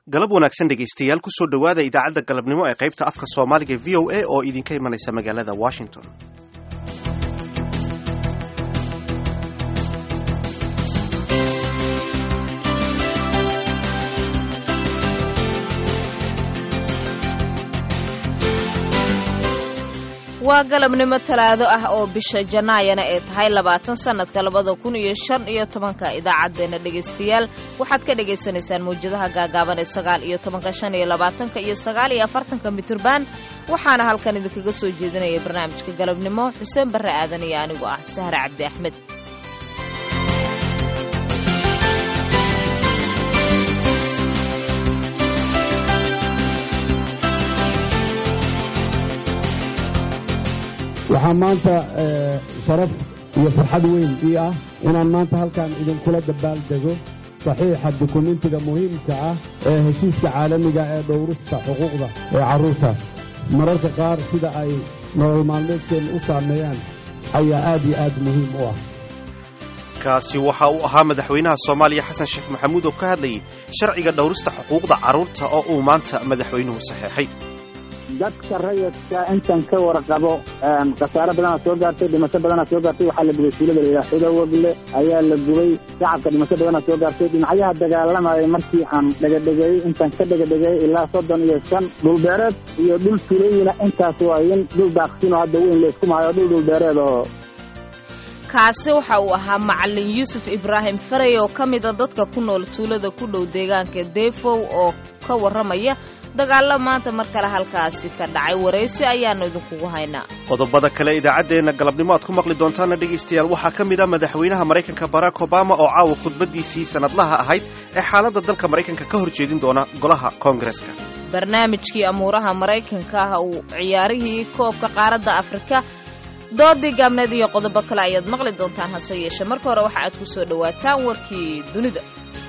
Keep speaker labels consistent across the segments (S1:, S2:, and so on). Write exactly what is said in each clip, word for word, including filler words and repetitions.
S1: galab wanaagsan dhegaystayaal ku soo dhowaada idaacadda galabnimo ee qaybta afka Soomaaliga V O A oo idinka imanaysa magaalada Washington.
S2: waa galabnimo talaado ah oo bisha Janaayana ay tahay labaatan sanadka labada kun iyo shan iyo tobanka idaacadeena dhageystayaal waxaad ka dhageysanaysaan mowjadaha gaagaaban ee sagaal iyo tobanka shan iyo labaatanka iyo sagaal iyo afartanka mitirban waxaana halkan idinkaga soo jeedinaya barnaamijka galabnimo Xuseen Barre Aadan iyo anigu ah Sahra Cabdi Axmed.
S3: waxaa maanta sharaf iyo farxad weyn ii ah inaan maanta halkan idinkula dabaaldego saxiixa dukumentiga muhiimka ah ee heshiiska caalamiga ee dhowrista xuquuqda ee carruurta mararka qaar sida ay nolol maalmeedkeena u saameeyaan ayaa aad iyo aad muhiim u ah.
S1: kaasi waxa uu ahaa madaxweynaha Soomaaliya Xasan Sheekh Maxamuud oo ka hadlayay sharciga dhowrista xuquuqda carruurta oo uu maanta madaxweynuhu saxeexay.
S4: dadka rayidka intan ka warqabo qasaaro badan soo gaartay dhimasho badan soo gaartay waxa la gubay suulada ilaa Xidawgle ayaa la gubay shacabka dhimasho badan soo gaartay dhinacyaha dagaalamay markii aan dhagadhagay intan ka dhagadhagay ilaa soddon iyo shan dhul beereed iyo dhul filayna intaas waa in dhul daaqsin oo hadda weyn la isku maayo dhul dhul beereed oo
S2: kaasi waxa uu ahaa macallin Yuusuf Ibraahim Faray oo kamid ah dadka ku nool tuulada ku dhow deegaanka Deefow oo ka waramaya dagaal maanta mar kale halkaasi ka dhacay wareysi ayaanu idinku haynaa.
S1: qodobada kale idaacadeena galabnimo aad ku maqli doontaan dhageystayaal waxaa kamid ah madaxweynaha Mareykanka Barack Obama oo caawa khudbadiisii sanadlaha ahayd ee xaaladda dalka Mareykanka ka horjeedin doona golaha Koongreeska.
S2: barnaamijkii amuuraha Mareykanka ah uu ciyaarihii koobka qaaradda Afrika doodii gaabneed iyo qodobo kale ayaad maqli doontaan hase yeeshee marka hore waxa aad ku soo dhawaataan warkii dunida.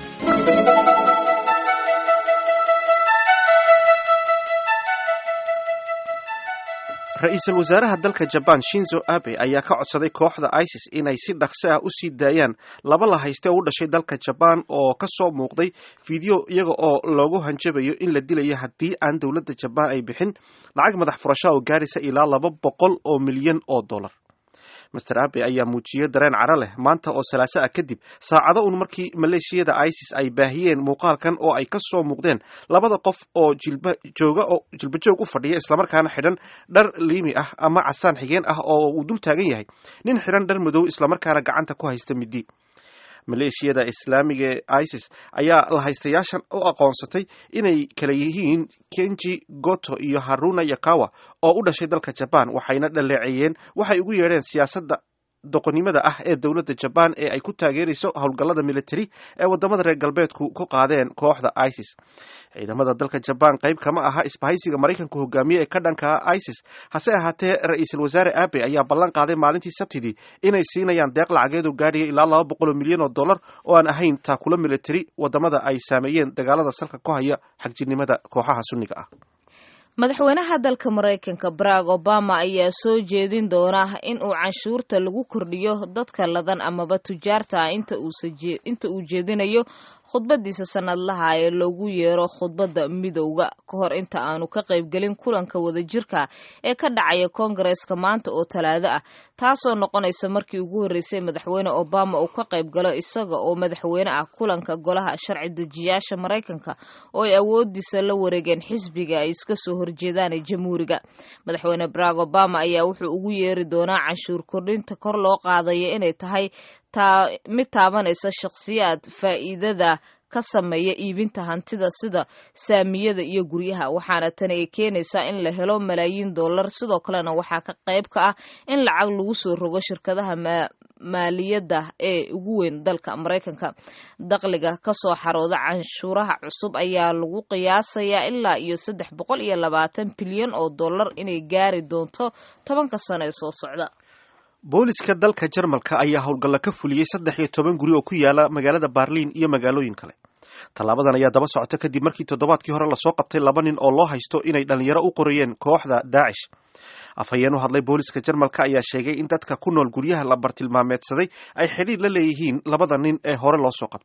S1: ra'iisul wasaaraha dalka Japan Shinzo Abe ayaa ka codsaday kooxda ISIS inay si dhaqso ah u sii daayaan laba la hayste oo u dhashay dalka Japan oo ka soo muuqday fiideo iyaga oo loogu hanjabayo in la dilayo haddii aan dawladda Japan ay bixin lacag madax furasho oo gaaraysa ilaa laba boqol oo milyan oo dollar. Mister Abe ayaa muujiyay dareen cara leh maanta oo salaaso ah kadib saacado uun markii maleeshiyada ISIS ay baahiyeen muuqaalkan oo ay ka soo muuqdeen labada qof oo jilba jooga oo jilba joog u fadhiya isla markaana xidhan dhar liimi ah ama casaan xigeen ah oo uu dul taagan yahay nin xidhan dhar madow isla markaana gacanta ku haysta midi. maleeshiyada islaamiga ISIS ayaa la haystayaashan u aqoonsatay inay kala yihiin Kenji Goto iyo Haruna Yakawa oo u dhashay dalka Japan waxayna dhaleeceeyeen waxay ugu yeedheen siyaasadda doqonnimada ah ee dawladda Japan ee ay ku taageerayso howlgallada military ee wadamada reer galbeedku ku qaadeen kooxda ISIS. ciidamada dalka Japan qayb kama aha isbahaysiga Mareykanku hogaamiye ee ka dhanka ISIS hase ahaatee ra'iisul wasaare Abe ayaa ballan qaaday maalintii Sabtidii inay siinayaan deeq lacageed oo gaadhaya ilaa laba boqol oo milyan oo dollar oo aan ahayn taakula military wadamada ay saameeyeen dagaalada salka ku haya xagjirnimada kooxaha sunniga ah.
S2: madaxweynaha dalka Mareykanka Barack Obama ayaa soo jeedin doona in uu canshuurta lagu kordhiyo dadka ladan amaba tujaarta inta uu inta uu jeedinayo khudbadiisa sanadlaha ee loogu yeero khudbadda midowga ka hor inta aanu ka qaybgelin kulanka wadajirka ee ka dhacaya Koongreeska maanta oo talaado ah taasoo noqonaysa markii ugu horeysay madaxweyne Obama uu ka qaybgalo isaga oo madaxweyne ah kulanka golaha sharci dejiyaasha Mareykanka oo ay awoodiisa la wareegeen xisbiga ay iska soo horjeedaan ee jamhuuriga. madaxweyne Barack Obama ayaa wuxuu ugu yeeri doonaa canshuur kordhinta kor loo qaadayo inay tahay taa mid taabanaysa shakhsiyaad faa'iidada ka sameeya iibinta hantida sida saamiyada iyo guryaha waxaana tan ay keenaysaa in la helo malaayiin dollar sidoo kalena waxaa ka qayb ka ah in lacag lagu soo rogo shirkadaha maaliyadda ee ugu weyn dalka Mareykanka. dakhliga ka soo xarooda canshuuraha cusub ayaa lagu qiyaasayaa ilaa iyo saddex boqol iyo labaatan bilyan oo dollar inay gaari doonto tobanka sano ee soo socda.
S1: booliska dalka Jarmalka ayaa howlgalla ka fuliyay saddex iyo toban guri oo ku yaala magaalada Berlin iyo magaalooyin kale. Tallaabadan ayaa daba socota kadib markii toddobaadkii hore la soo qabtay laba nin oo loo haysto inay dhalinyaro u qorayeen kooxda Daesh. afhayeen u hadlay booliska Jarmalka ayaa sheegay in dadka ku nool guryaha la bartilmaameedsaday ay xiriir la leeyihiin labada nin ee hore loo soo qabtay.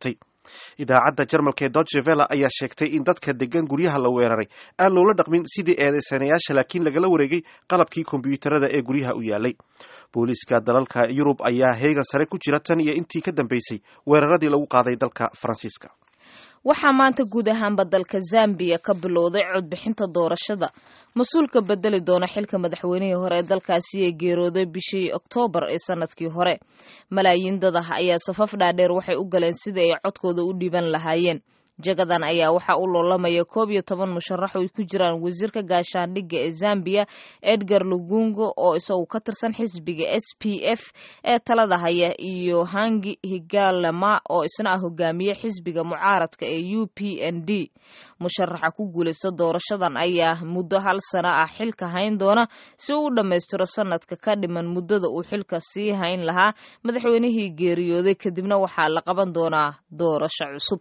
S1: idaacadda jarmalka ee Deutsche Welle ayaa sheegtay in dadka degan guryaha la weeraray aan loola dhaqmin sidii eedeysanayaasha laakiin lagala wareegay qalabkii kombiyuutarada ee guryaha u yaalay. booliiska dalalka Yurub ayaa heegan sare ku jira tan iyo intii ka dambeysay weeraradii lagu qaaday dalka Faransiiska.
S2: waxaa maanta guud ahaanba dalka Zambia ka bilowday codbixinta doorashada mas-uulka bedeli doona xilka madaxweynihii hore ee dalkaasi ee geerooday bishii Oktoobar ee sanadkii hore. malaayiin dad ah ayaa safaf dhaadheer waxay u galeen sidii ay codkooda u dhiiban lahaayeen. jagadan ayaa waxaa u loolamaya koob iyo toban musharax oo ay ku jiraan wasiirka gaashaandhigga ee Zambia Edgar Lungu oo isagu ka tirsan xisbiga S P F ee talada haya iyo Hangi Higalama oo isna ah hogaamiye xisbiga mucaaradka ee U P N D. musharaxa ku guuleysta doorashadan ayaa muddo hal sano ah xilka hayn doona si uu u dhammaystiro sanadka ka dhiman muddada uu xilka sii hayn lahaa madaxweynihii geeriyooday kadibna waxaa la qaban doonaa doorasho cusub.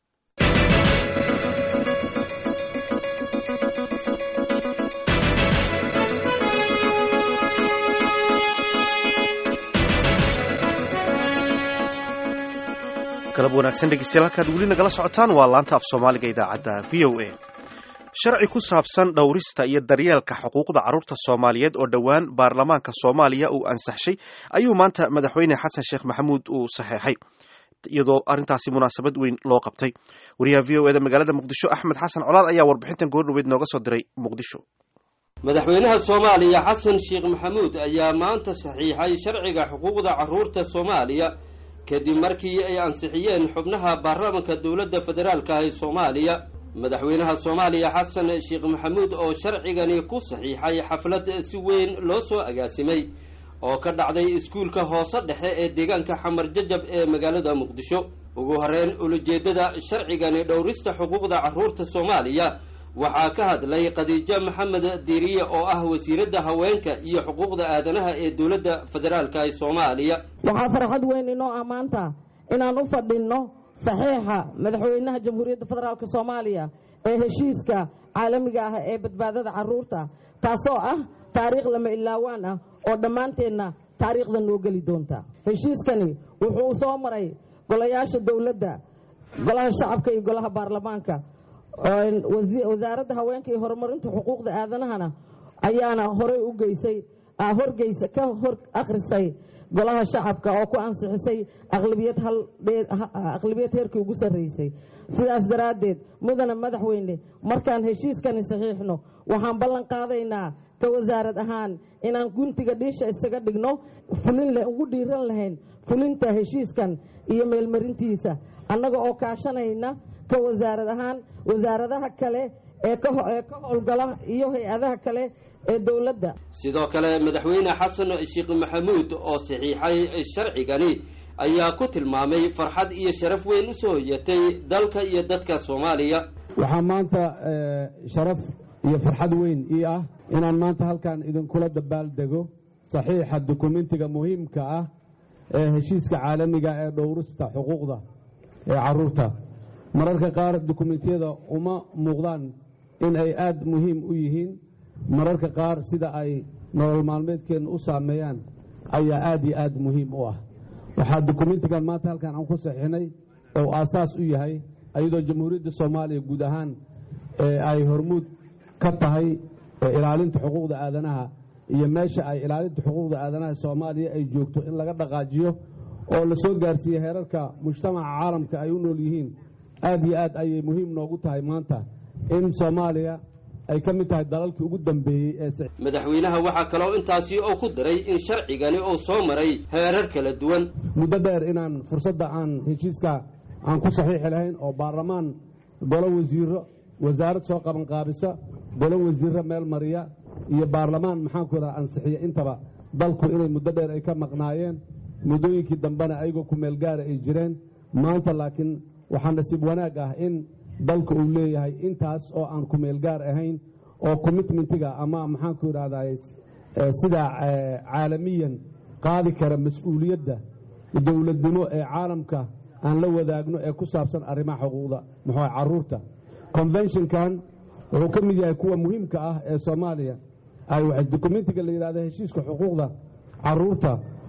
S1: galab wanaagsan dhegeystayaal halkaad weli nagala socotaan waa laanta af Soomaaliga idaacadda V O A. sharci ku saabsan dhowrista iyo daryeelka xuquuqda carruurta Soomaaliyeed oo dhowaan baarlamaanka Soomaaliya uu ansaxshay ayuu maanta madaxweyne Xasan Sheekh Maxamuud uu saxeexay iyadoo arrintaasi munaasabad weyn loo qabtay. wariyaha V O A da magaalada Muqdisho Axmed Xasan Colaad ayaa warbixintan goordhoweed nooga soo diray Muqdisho.
S5: madaxweynaha Soomaaliya Xasan Sheekh Maxamuud ayaa maanta saxiixay sharciga xuquuqda carruurta Soomaaliya kadib markii ay ansixiyeen xubnaha baarlamaanka dowladda federaalka ee Soomaaliya. madaxweynaha Soomaaliya Xasan Sheekh Maxamuud oo sharcigani ku saxiixay xaflad si weyn loo soo agaasimay oo ka dhacday iskuulka hoose dhexe ee deegaanka Xamar Jajab ee magaalada Muqdisho. ugu horreyn ujeedada sharcigani dhowrista xuquuqda carruurta Soomaaliya waxaa ka hadlay Khadiija Maxamed Diiriye oo ah wasiiradda haweenka iyo xuquuqda aadanaha ee dowladda federaalka ee Soomaaliya.
S6: waxaa farxad weyn inoo amaanta inaan u fadhino saxiixa madaxweynaha jamhuuriyadda federaalka Soomaaliya ee heshiiska caalamiga ah ee badbaadada carruurta taasoo ah taariikh lama ilaawaan ah oo dhammaanteedna taariikhda noo geli doonta. heshiiskani wuxuu soo maray golayaasha dowladda, golaha shacabka iyo golaha baarlamaanka. wasaaradda haweenka iyo horumarinta xuquuqda aadanahana ayaana horey u geysay horgeysa ka hor akhrisay golaha shacabka oo ku ansixisay aqlabiyad hal aqlabiyad heerkii ugu sarreysay. sidaas daraaddeed mudana madaxweyne markaan heshiiskani saxiixno waxaan ballan qaadaynaa ka wasaarad ahaan inaan guntiga dhiisha isaga dhigno fulin leh ugu dhiiran lahayn fulinta heshiiskan iyo meelmarintiisa annaga oo kaashanayna ka wasaarad ahaan wasaaradaha kale ee ka howlgala iyo hay-adaha kale ee dowladda.
S5: sidoo kale madaxweyne Xasan Sheekh Maxamuud oo saxiixay sharcigani ayaa ku tilmaamay farxad iyo sharaf weyn u soo hoyatay dalka iyo dadka Soomaaliya.
S3: waxaa maanta sharaf iyo farxad weyn ii ah inaan maanta halkan idinkula dabaaldego saxiixa dukumentiga muhiimka ah ee heshiiska caalamiga ee dhowrista xuquuqda ee carruurta. mararka qaar dukumentiyada uma muuqdaan in ay aad muhiim u yihiin, mararka qaar sida ay nolol maalmeedkeenna u saameeyaan ayaa aad iyo aad muhiim u ah. waxaa dukumentigan maanta halkan aan ku saxiixnay oo aasaas u yahay ayadoo jamhuuriyadda Soomaaliya guud ahaan ay hormuud ka tahay ilaalinta xuquuqda aadanaha iyo meesha ay ilaalinta xuquuqda aadanaha Soomaaliya ay joogto in laga dhaqaajiyo oo la soo gaarsiiyo heerarka mujtamaca caalamka ay u nool yihiin. aad iyo aad ayay muhiim noogu tahay maanta in Soomaaliya ay ka mid tahay dalalkii ugu dambeeyey ee
S5: madaxweynaha waxaa kaloo intaasi oo ku daray in sharcigani uu soo maray heerar kala duwan.
S3: muddo dheer inaan fursadda aan heshiiska aan ku saxiixi lahayn oo baarlamaan golo wasiiro wasaarad soo qaban qaabisa golo wasiiro meel mariya iyo baarlamaan maxaan ku yidhaha ansixiya intaba dalku inay muddo dheer ay ka maqnaayeen muddooyinkii dambena ayagoo ku meel gaara ay jireen. maanta laakiin waxaa nasiib wanaag ah in dalku uu leeyahay intaas oo aan ku meel gaar ahayn oo commitmentiga ama maxaan ku yidhahdaa sida caalamiyan qaadi kara mas-uuliyadda dowladnimo ee caalamka aan la wadaagno ee ku saabsan arrimaha xuquuqda muxuu carruurta. conventionkan wuxuu ka mid yahay kuwa muhiimka ah ee Soomaaliya ay waxay documentiga la yiraahdo heshiiska xuquuqda carruurta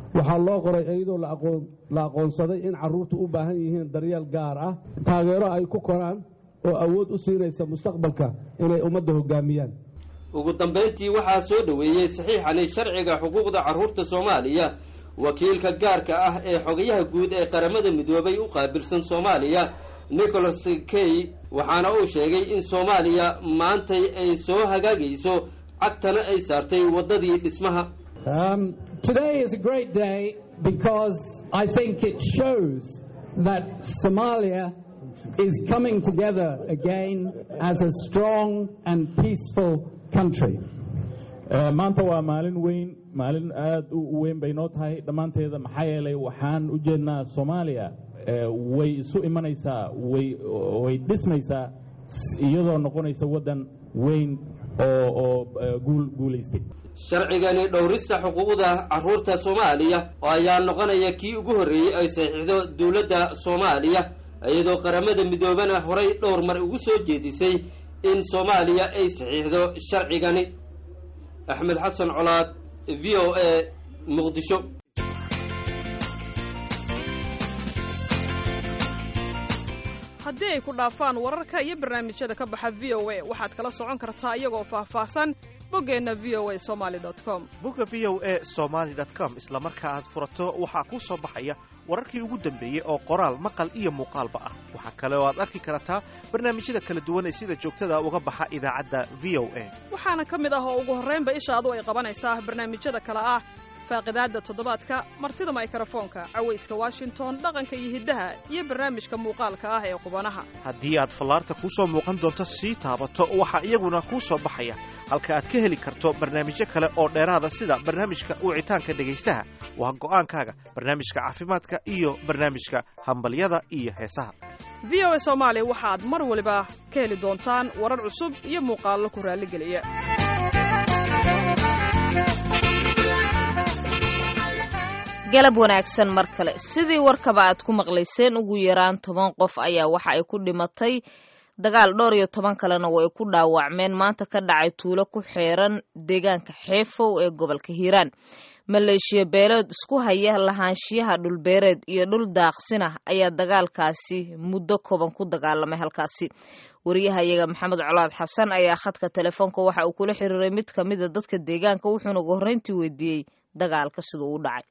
S3: waxaa loo qoray iyadoo la aqoonsaday in carruurtu u baahan yihiin daryeel gaar ah taageero ay ku koraan oo awood u siinaysa mustaqbalka inay ummadda hoggaamiyaan.
S5: ugu dambayntii waxaa soo dhoweeyey saxiixani sharciga xuquuqda carruurta soomaaliya wakiilka gaarka ah ee xogayaha guud ee qaramada midoobay u qaabilsan soomaaliya Nicholas Kay, waxaana uu sheegay in Soomaaliya maantay ay soo hagaagayso cagtana ay saartay wadadii dhismaha.
S7: Um, today is a great day because I think it shows that Somalia is coming together again as a strong and peaceful country.
S8: maanta waa maalin weyn maalin aad u weyn bay noo tahay dhammaanteeda maxaa yeelay waxaan u jeednaa Soomaaliya way isu imanaysaa way way dhismaysaa iyadoo noqonaysa wadan weyn oo oo guul guuleystay.
S5: sharcigani dhowrista xuquuqda carruurta Soomaaliya ayaa noqonaya kii ugu horeeyay ay saxiixdo dawladda Soomaaliya iyadoo qaramada midoobana horay dhowr mar ugu soo jeedisay in Soomaaliya ay saxiixdo sharcigani. Axmed Xasan Colaad, V O A, Muqdisho.
S9: haddii ay ku dhaafaan wararka iyo barnaamijyada ka baxa V O A waxaad kala socon kartaa iyagoo faahfaahsan boggeenna v o a somali dot com.
S1: bogga v o a somali dot com isla marka aad furato waxaa kuu soo baxaya wararkii ugu dambeeyey oo qoraal maqal iyo muuqaalba ah. waxaa kale oo aad arki kartaa barnaamijyada kala duwan ee sida joogtada uga baxa idaacadda V O A.
S9: waxaana ka mid ah oo ugu horraynba ishaadu ay qabanaysaa barnaamijyada kale ah faaqidaadda toddobaadka, martida mikrofoonka, cawayska Washington, dhaqanka iyo hiddaha, iyo barnaamijka muuqaalka ah ee qubanaha.
S1: haddii aad fallaarta kuu soo muuqan doonto sii taabato waxaa iyaguna kuu soo baxaya halka aad ka heli karto barnaamijyo kale oo dheeraada sida barnaamijka wicitaanka dhegaystaha, waa go'aankaaga, barnaamijka caafimaadka iyo barnaamijka hambalyada iyo heesaha.
S9: V O A Soomaali waxaad mar waliba ka heli doontaan warar cusub iyo muuqaallo ku raalligeliya.
S2: galab wanaagsan mar kale. sidii warkaba aad ku maqlayseen ugu yaraan toban qof ayaa waxa ay ku dhimatay dagaal dhowr iyo toban kalena way ku dhaawacmeen maanta ka dhacay tuulo ku xeeran deegaanka Xeefow ee gobolka Hiiraan. maleeshiya beeleed isku haya lahaanshiyaha dhulbeereed iyo dhul daaqsin ah ayaa dagaalkaasi muddo kooban ku dagaalamay halkaasi. wariyahayaga Maxamed Colaad Xasan ayaa khadka telefoonka waxa uu kula xiriiray mid ka mid ah dadka deegaanka wuxuuna ugu horreyntii weydiiyey dagaalka sida uu dhacay.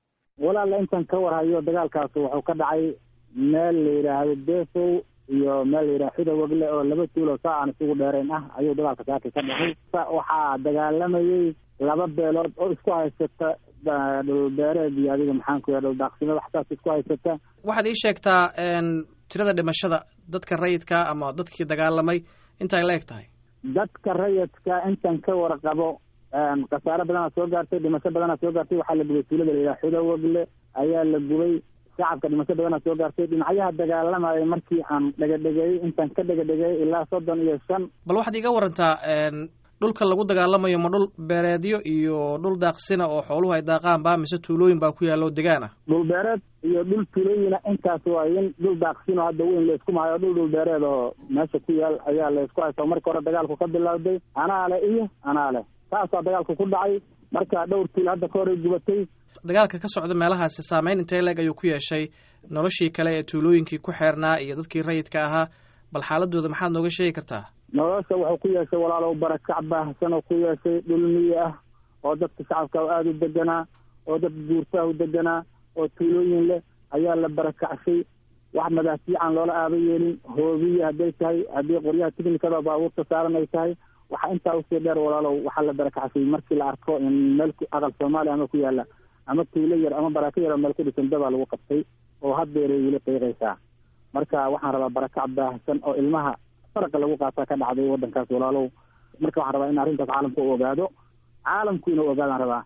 S4: walaal intan ka warhayo dagaalkaas wuxuu ka dhacay meel la yiraahdo Deefow iyo meel la yiraahdo Xidawagle oo laba tuulo saacan isugu dheereen ah ayuu dagaalka saaka ka dhacay. waxaa dagaalamayay laba beelood oo isku haysata dhul beereed iyo adiga maxaan ku yiraahdo daaqsimo waxtaas isku haysata.
S10: waxaad ii sheegtaa een tirada dhimashada dadka rayidka ama dadkii dagaalamay intay la eg tahay?
S4: dadka rayidka intan ka warqabo qasaare badanaa soo gaartay, dhimasho badanaa soo gaartay. waxaa la gubay tuulada la yidhaha Xidawagle ayaa la gubay. shacabka dhimasho badanaa soo gaartay. dhinacyaha dagaalamaya markii aan dhagadhegeyey intaan ka dhagadhegeyey ilaa soddon iyo shan.
S10: bal waxaad iiga warantaa dhulka lagu dagaalamayo ma dhul beereedyo iyo dhul daaqsina oo xooluhu ay daaqaan baa mise tuulooyin baa ku yaallo degaan ah?
S4: dhul beereed iyo dhul tuulooyina intaas waa in dhul daaqsino hadda weyn laysku mahayo dhul dhul beereed oo meesha ku yaal ayaa laysku haysta. marka hore dagaalku ka bilowday anaale iyo anaale taasaa dagaalku ku dhacay. marka dhowr tuul hadda ka hor ay gubatay.
S10: dagaalka ka socda meelahaasi saameyn intee leeg ayuu ku yeeshay noloshii kale ee tuulooyinkii ku xeernaa iyo dadkii rayidka ahaa? bal xaaladooda maxaad nooga sheegi kartaa?
S4: nolosha wuxuu ku yeeshay walaalow barakac baahsan oo ku yeeshay dhul miyi ah oo dadka shacabka aada u deganaa oo dad guurtaa u deganaa oo tuulooyin leh ayaa la barakacshay. wax madax fiican loola aaba yeelin. hoobiye hadday tahay, haddii qoryaha tiknikada baabuurta saaran ay tahay, waxaa intaa usii dheer walaalow waxaa la barakacshay markii la arko in meel aqal Soomaaliya ama ku yaala ama tuulo yar ama barako yar meel ku dhisan dabaa lagu qabtay oo haddeeray weli qiiqaysaa. marka waxaan rabaa barakac baahsan oo ilmaha faraqa lagu qaataa ka dhacday waddankaas walaalow. marka waxaan rabaa in arrintaas caalamku u ogaado, caalamku inuu ogaadaan rabaa.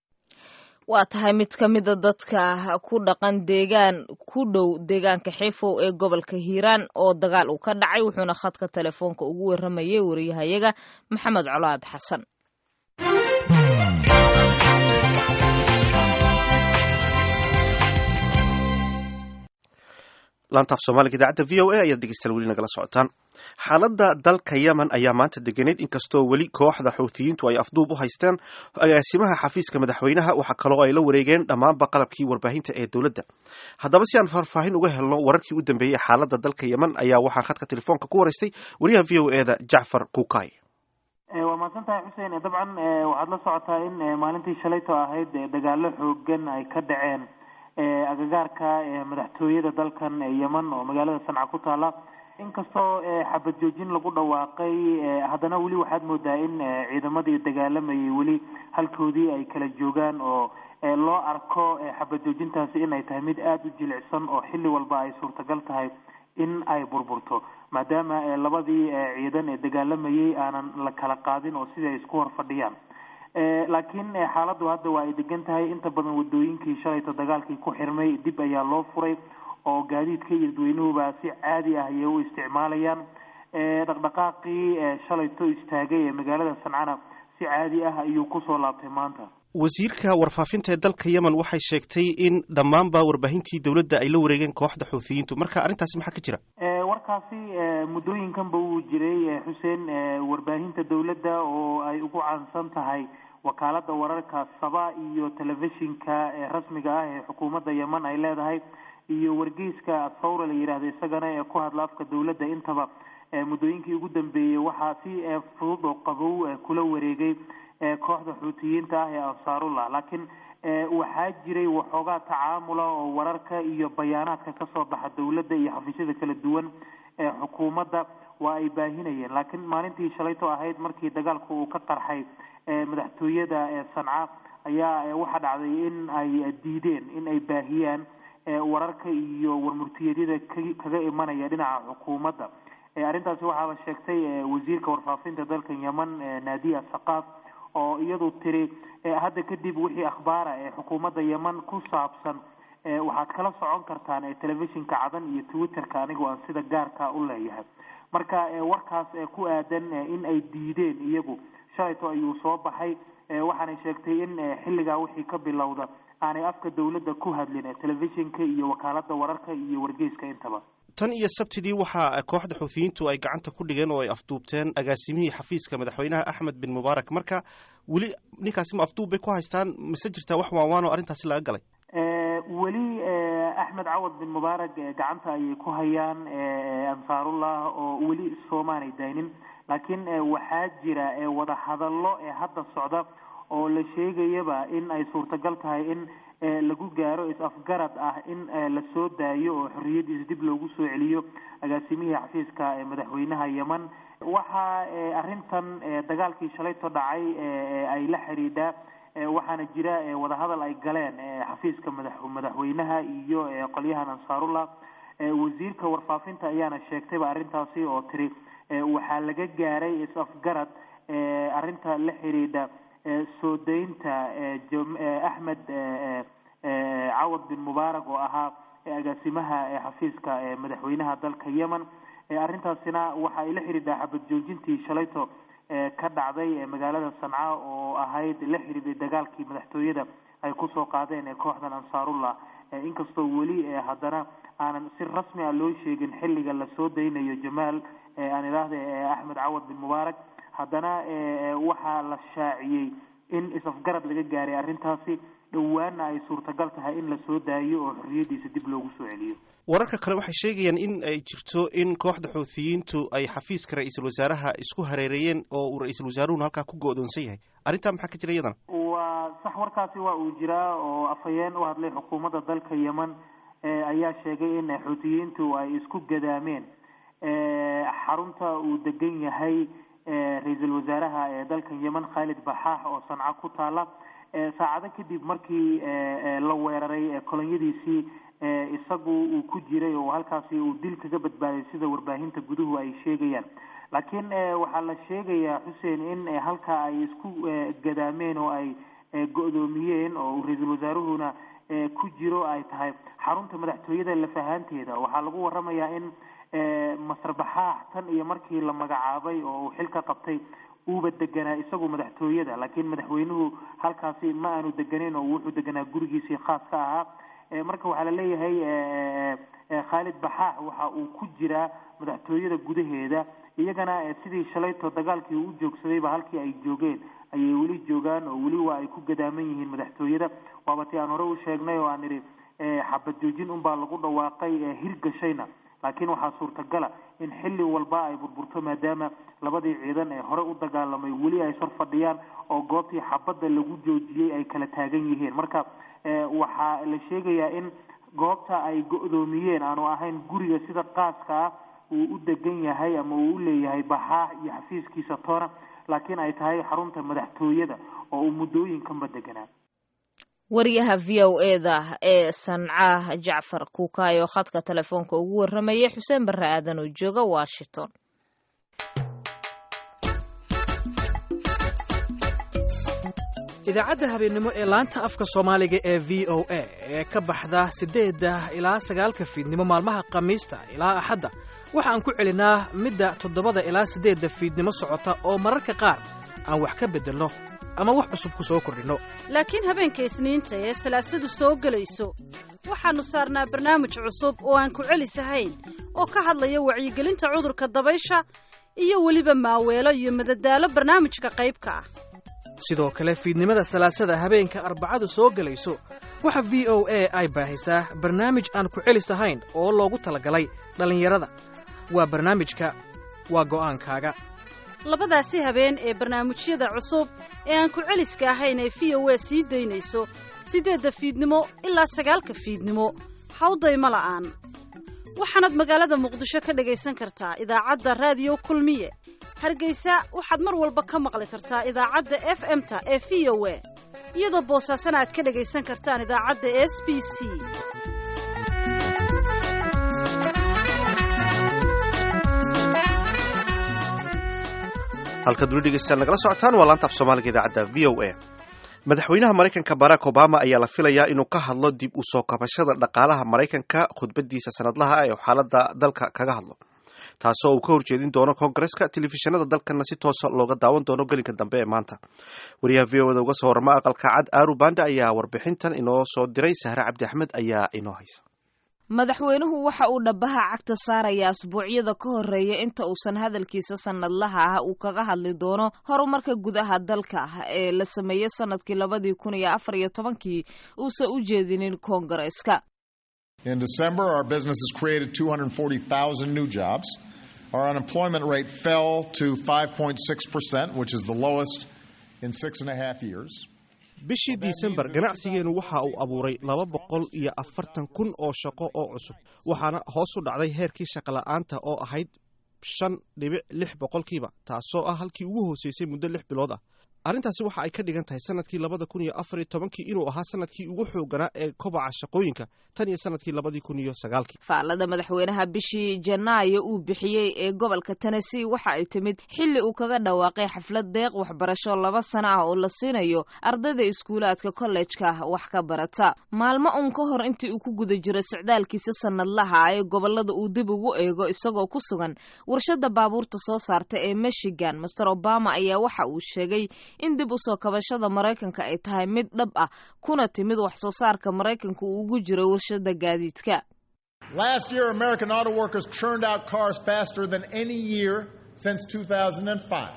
S2: waa tahay mid ka mid a dadka ku dhaqan deegaan ku dhow deegaanka Xeefow ee gobolka Hiiraan oo dagaal uu ka dhacay wuxuuna khadka telefoonka ugu waramayay wariyahayaga Maxamed Colaad Xasan.
S1: laantaaf Soomaaliga idaacadda V O A ayaad dhegeystayaal weli nagala socotaan. xaaladda dalka yemen ayaa maanta deganeyd inkastoo weli kooxda xuutiyiintu ay afduub u haysteen agaasimaha xafiiska madaxweynaha waxaa kaloo ay la wareegeen dhammaanba qalabkii warbaahinta ee dowladda. haddaba si aan faahfaahin uga helno wararkii u dambeeyey xaaladda dalka yemen ayaa waxaa khadka telefoonka ku waraystay wariyaha v o eda jacfar kuukay.
S11: waa mahadsantahay xuseen. dabcan waxaad la socotaa in maalintii shalayto ahayd dagaalo xoogan ay ka dhaceen agagaarka madaxtooyada dalkan yemen oo magaalada sanca ku taala. inkastoo xabad joojin lagu dhawaaqay haddana weli waxaad moodaa in ciidamadii dagaalamayay weli halkoodii ay kala joogaan oo loo arko xabad joojintaasi inay tahay mid aada u jilicsan oo xilli walba ay suurtagal tahay in ay burburto maadaama labadii ciidan ee dagaalamayay aanan la kala qaadin oo sidai ay isku hor fadhiyaan. laakiin xaaladdu hadda waa ay degan tahay. inta badan wadooyinkii shalayto dagaalkii ku xirmay dib ayaa loo furay oo gaadiidka iyo dadweynuhuba si caadi ah ayay u isticmaalayaan. dhaqdhaqaaqii shalayto istaagay ee magaalada sancana si caadi ah ayuu kusoo laabtay maanta.
S1: wasiirka warfaafinta ee dalka yemen waxay sheegtay in dhammaanba warbaahintii dowladda ay la wareegeen kooxda xuutiyiintu. marka arrintaasi maxaa ka jira?
S11: warkaasi muddooyinkanba wuu jiray xuseen. warbaahinta dowladda oo ay ugu caansan tahay wakaalada wararka saba iyo telefishinka rasmiga ah ee xukuumadda yemen ay leedahay iyo wargeyska thawra la yidhaahdo isagana ee ku hadla afka dowladda, intaba muddooyinkii ugu dambeeyey waxaa si fudud oo qabow kula wareegay kooxda xuutiyiinta ah ee ansaarullah. laakiin waxaa jiray waxoogaa tacaamula oo wararka iyo bayaanaadka kasoo baxa dowladda iyo xafiisyada kala duwan ee xukuumadda waa ay baahinayeen. laakiin maalintii shalayto ahayd markii dagaalku uu ka qarxay madaxtooyada sanca ayaa waxaa dhacday in ay diideen in ay baahiyaan wararka iyo warmurtiyeedyada kaga imanaya dhinaca xukuumadda. arrintaasi waxaaba sheegtay wasiirka warfaafinta dalka yemen naadiya saqaaf oo iyadu tiri hadda kadib wixii akhbaara ee xukuumadda yemen ku saabsan waxaad kala socon kartaan telefishinka cadan iyo twitterka anigoo aan sida gaarka u leeyahay. marka warkaas ku aadan in ay diideen iyagu shalayto ayuu soo baxay. waxaanay sheegtay in xilligaa wixii ka bilowda aanay afka dowladda ku hadlin telefishinka iyo wakaalada wararka iyo wargeyska intaba.
S1: tan iyo sabtidii waxaa kooxda xuutiyiintu ay gacanta ku dhigeen oo ay afduubteen agaasimihii xafiiska madaxweynaha axmed bin mubaarak. marka weli ninkaasi ma afduub bay ku haystaan mise jirtaa wax waawaan oo arrintaasi laga galay?
S11: weli axmed cawad bin mubaarak gacanta ayay ku hayaan ansaarullah oo weli soomaanay daynin. laakiin waxaa jira wada hadallo ee hadda socda oo la sheegayaba in ay suurtagal tahay in lagu gaaro is-afgarad ah in la soo daayo oo xorriyadiisa dib loogu soo celiyo agaasimihii xafiiska madaxweynaha yemen. waxaa arrintan dagaalkii shalayto dhacay ay la xidhiidhaa waxaana jira wadahadal ay galeen xafiiska madaxweynaha iyo qolyahan ansaarullah. wasiirka warfaafinta ayaana sheegtayba arrintaasi oo tiri waxaa laga gaaray is-afgarad arrinta la xidhiidha soo daynta axmed cawad bin mubaarak oo ahaa agaasimaha xafiiska madaxweynaha dalka yemen. arrintaasina waxa ay la xidhiidhaa xabad joojintii shalayto ka dhacday magaalada sanca oo ahayd la xidhiidhay dagaalkii madaxtooyada ay kusoo qaadeen kooxdan ansaarullah. inkastoo weli haddana aanan si rasmi ah loo sheegin xilliga lasoo daynayo jamaal aan idhaahda axmed cawad bin mubaarak, haddana waxaa la shaaciyey in is-afgarad laga gaaray arrintaasi dhowaana ay suurtagal tahay in la soo daayo oo xorriyadiisa dib loogu soo celiyo.
S1: wararka kale waxay sheegayaan in ay jirto in kooxda xuutiyiintu ay xafiiska ra-iisul wasaaraha isku hareereeyeen oo uu ra-iisul wasaaruhuna halkaa ku go-doonsan yahay. arrintaa maxaa ka jira iyadana?
S11: waa sax, warkaasi waa uu jiraa oo afhayeen u hadlay xukuumadda dalka yemen ayaa sheegay in xuutiyiintu ay isku gadaameen xarunta uu degan yahay ra-iisul wasaaraha ee dalka yemen khaalid baxaax oo sanca ku taala saacado kadib markii la weeraray kolonyadiisii isagu uu ku jiray oo halkaasi uu dil kaga badbaaday sida warbaahinta guduhu ay sheegayaan. laakiin waxaa la sheegayaa xuseen in halkaa ay isku gadaameen oo ay go-doomiyeen oo ra-iisul wasaaruhuna ku jiro ay tahay xarunta madaxtooyada lafahaanteeda. waxaa lagu waramayaa in masar baxaax tan iyo markii la magacaabay oo uu xilka qabtay uuba deganaa isagu madaxtooyada, laakiin madaxweynuhu halkaasi ma aanu deganeyn oo wuxuu deganaa gurigiisii khaas ka ahaa. marka waxaa la leeyahay Khalid Baxaax waxa uu ku jiraa madaxtooyada gudaheeda iyagana sidii shalayto dagaalkii uu joogsaday ba halkii ay joogeen ayay weli joogaan oo weli waa ay ku gadaaman yihiin madaxtooyada waaba tii aan hore u sheegnay oo aan niri xabad joojin un baa lagu dhawaaqay hirgashayna laakiin waxaa suurtagala in xilli walba ay burburto maadaama labadii ciidan ee hore u dagaalamay weli ay sor fadhiyaan oo goobtii xabadda lagu joojiyay ay kala taagan yihiin marka waxaa la sheegayaa in goobta ay go'doomiyeen aanu ahayn guriga sida qaaska ah uu u degan yahay ama uu u leeyahay Baxaax iyo xafiiskiisa toona laakiin ay tahay xarunta madaxtooyada oo uu muddooyinkanba deganaa
S2: wariyaha v o e-da ee Sanca Jacfar Kuukaayo khadka telefoonka ugu warramayay Xuseen Barre Aadan oo jooga Washington.
S10: idaacadda habeenimo ee laanta afka Soomaaliga ee V O A ee ka baxda sideedda ilaa sagaalka fiidnimo maalmaha Khamiista ilaa Axadda waxa aan ku celinaa midda toddobada ilaa sideedda fiidnimo socota oo mararka qaar aan wax ka bedelno ama wax cusub ku soo kordhino.
S12: laakiin habeenka Isniinta ee salaasadu soo galayso waxaanu saarnaa barnaamij cusub oo aan ku celisahayn oo ka hadlaya wacyigelinta cudurka dabaysha iyo weliba maaweelo iyo madadaalo barnaamijka qaybka ah.
S10: sidoo kale fiidnimada salaasada habeenka Arbacadu soo galayso waxa V O A ay baahisaa barnaamij aan ku celisahayn oo loogu talagalay dhalinyarada. waa barnaamijka waa go'aankaaga.
S12: labadaasi habeen ee barnaamijyada cusub ee aan ku celiska ahayn ee V O A sii daynayso sideedda fiidnimo ilaa sagaalka fiidnimo hawdayma la'aan waxaanad magaalada Muqdisho ka dhagaysan kartaa idaacadda raadiyo Kulmiye. Hargeysa waxaad mar walba ka maqli kartaa idaacadda F M-ta ee V O A iyadoo Boosaasana aad ka dhagaysan kartaan idaacadda S B C.
S1: halkaad weli dhegeystayaal nagala socotaan waa laanta af Soomaaliga idaacadda V O A. madaxweynaha Mareykanka Barack Obama ayaa la filayaa inuu ka hadlo dib u soo kabashada dhaqaalaha Mareykanka khudbadiisa sanadlaha ah ee xaaladda dalka kaga hadlo, taasoo uu ka horjeedin doono Koongareeska. telefishinada dalkana si toos ah looga daawan doono gelinka dambe ee maanta. wariyaha V O A da uga soo warama aqalka cad Aaru Banda ayaa warbixintan inoo soo diray. Sahre Cabdi Axmed ayaa inoo haysa.
S2: madaxweynuhu waxa uu dhabaha cagta saaraya asbuucyada ka horeeya inta uusan hadalkiisa sanadlaha ah uu kaga hadli doono horumarka gudaha dalka ee la sameeyay sanadkii labadii kun iyo afar iyo tobankii uusan u jeedinin Koongareeska.
S13: In December, our businesses created two hundred forty thousand new jobs. Our unemployment rate fell to five point six percent, which is the lowest in six and a half years.
S1: bishii December ganacsigeenu waxa uu abuuray laba boqol iyo afartan kun oo shaqo oo cusub, waxaana hoos u dhacday heerkii shaqo la'aanta oo ahayd shan dhibic lix boqolkiiba, taasoo ah halkii ugu hooseysay muddo lix bilood ah. arrintaasi waxa ay ka dhigan tahay sanadkii labada kun iyo afar iyo tobankii inuu ahaa sanadkii ugu xooganaa ee kobaca shaqooyinka tan iyo sanadkii labadii kun iyo sagaalkii.
S2: Faalada madaxweynaha bishii Janaayo uu bixiyey ee gobolka Tennessee waxa ay timid xilli uu kaga dhawaaqay xaflad deeq waxbarasho laba sano ah oo la siinayo ardayda iskuulaadka college-ka wax ka barata. maalmo uun ka hor intii uu ku guda jiray socdaalkiisa sanadlaha ee gobolada uu dib ugu eego isagoo ku sugan warshada baabuurta soo saarta ee Michigan, Mister Obama ayaa waxa uu sheegay in dib u soo kabashada Mareykanka ay tahay mid dhab ah kuna timid wax soo saarka Mareykanka uu ugu jiro warshada gaadiidka.
S13: Last year, American auto workers churned out cars faster than any year since two thousand five.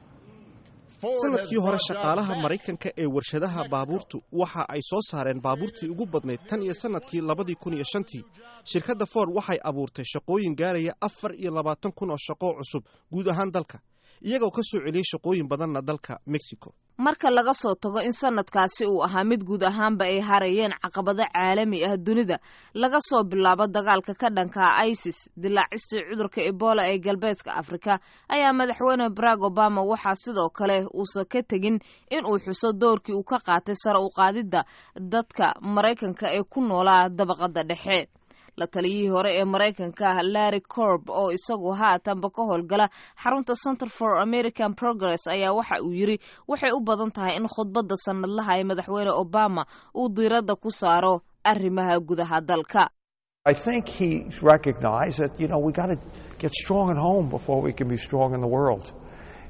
S1: sanadkii hore shaqaalaha Mareykanka ee warshadaha baabuurtu waxa ay soo saareen baabuurtii ugu badnayd tan iyo sanadkii labadii kun iyo shantii. shirkadda Ford waxay abuurtay shaqooyin gaaraya afar iyo labaatan kun oo shaqo cusub guud ahaan dalka, iyagoo ka soo celiyay shaqooyin badanna dalka Mexico.
S2: marka laga soo tago in sanadkaasi uu ahaa mid guud ahaanba ay harayeen caqabado caalami ah dunida, laga soo bilaabo dagaalka ka dhanka ISIS, dilaacistii cudurka Ebola ee galbeedka Afrika, ayaa madaxweyne Barack Obama waxaa sidoo kale uusan ka tegin in uu xuso doorkii uu ka qaatay sare u qaadidda dadka Mareykanka ee ku noolaa dabaqada dhexe. la taliyihii hore ee Mareykanka Larry Korb oo isagu haatanba ka howlgala xarunta Center for American Progress ayaa waxa uu yiri waxay u badan tahay in khudbadda sanadlaha ee madaxweyne Obama uu diiradda ku saaro arrimaha gudaha dalka.
S14: I think he recognized that, you know, we got to get strong at home before we can be strong in the world.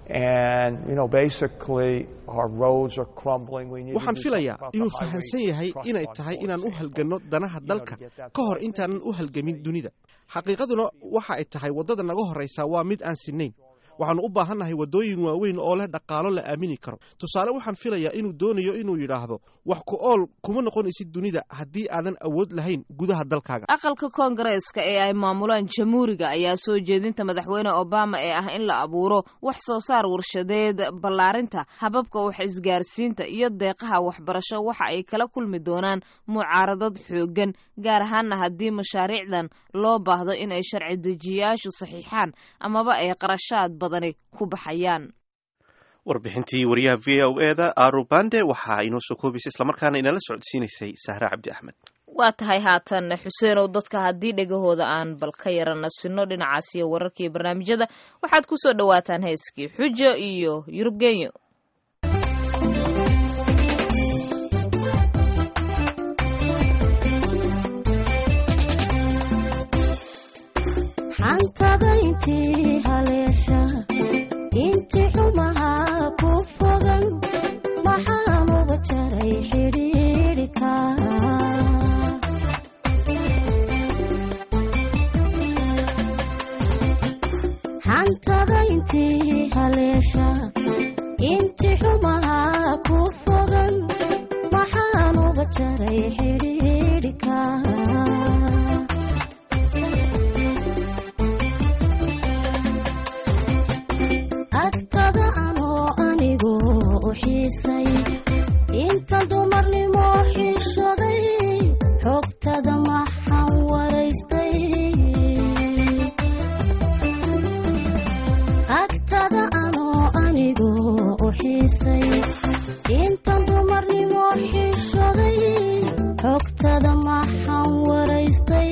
S14: And, you know, basically our roads are crumbling. We need
S1: waxaan filayaa inuu fahansan yahay inay tahay inaan u halganno danaha dalka ka hor intaanan u halgamin dunida. xaqiiqaduna waxa ay tahay waddada naga horraysa waa mid aan sinnayn. waxaannu u baahannahay waddooyin waaweyn oo leh dhaqaalo la aamini karo. tusaale waxaan filayaa inuu doonayo inuu yidhaahdo wax ku ool kuma noqonaysid dunida haddii aadan awood lahayn gudaha dalkaaga.
S2: aqalka koongareeska ee ay maamulaan jamhuuriga ayaa soo jeedinta madaxweyne obama ee ah in la abuuro wax soo saar warshadeed ballaarinta hababka wax isgaarsiinta iyo deeqaha waxbarasho waxa ay kala kulmi doonaan mucaaradad xooggan gaar ahaanna haddii mashaariicdan loo baahdo in ay sharci dejiyayaashu saxiixaan amaba ay qarashaad badani ku baxayaan.
S1: warbixintii wariyaha v o e da arubande waxaa inoo soo koobaysay islamarkaana inala socodsiinaysay sahra cabdi axmed.
S2: waa tahay haatan xuseenow dadka haddii dhegahooda aan bal ka yara nasino dhinacaas iyo wararka iyo barnaamijyada waxaad ku soo dhowaataan heeskii xujo iyo yurub genyo.
S15: inti xumaha ku fogan waxaan uga jaray xidhiidhika xantada intii haleesha inti xumaha ku fogan waxaan uga jaray xidhiidhika agtada anoo anigu u xiisay inta dumarnimo xishoday xogtada maxaan waraystay agtada anoo anigu u xiisay inta dumarnimo xishoday xogtada maxaan waraystay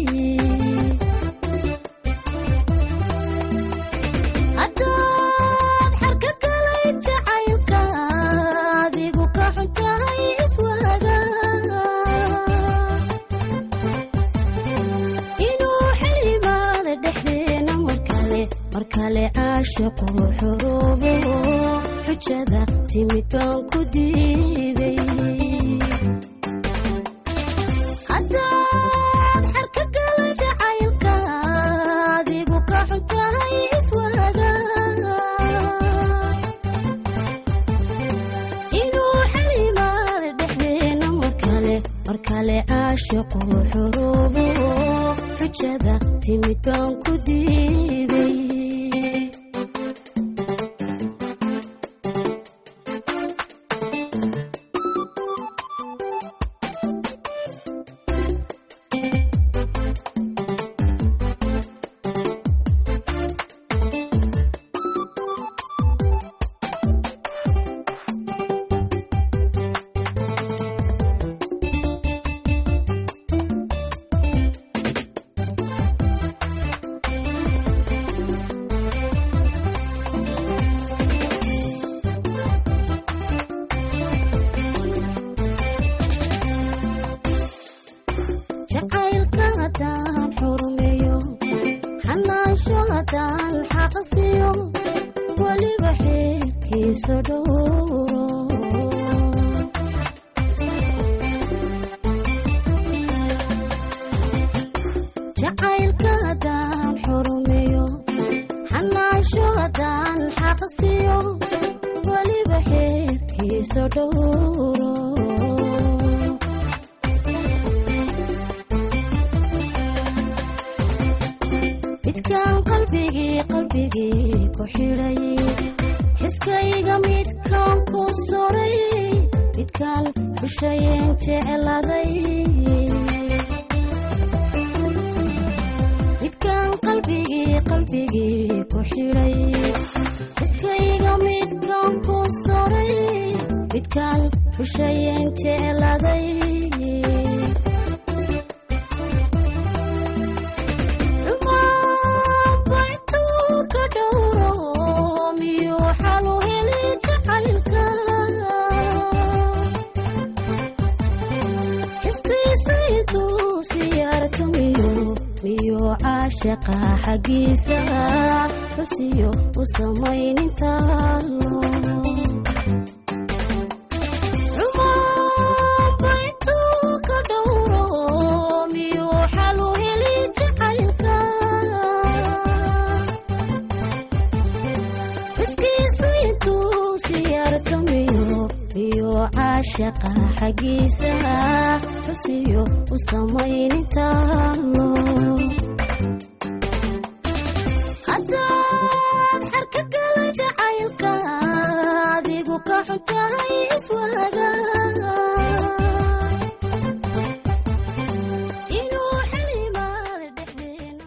S15: markale caashiqu xuruubo xujada timid baan ku diiday haddaad xarka gala jacaylka adigu ka xun tahay iswaaga inuu xalimaada dhexdeena markale markale caashiqu xuruubo xujada timid baan ku diiday midkaan qalbigii qalbigii ku xidhay xiskayga midkaan ku soray midkaan xushayeen jecladay midkaan qalbigii qalbigii ku xidhay xiskayga midkaan ku soray midkaan xushayeen jecladay iyo caashaqa xaggiisa xusiyo u samaynintaalo caashaqa xaggiisa xusiyo u samaynintaalo haddaad xarka gala jacaylka adigu ka xuntahay iswaaga inuu xilimaada dhexdeena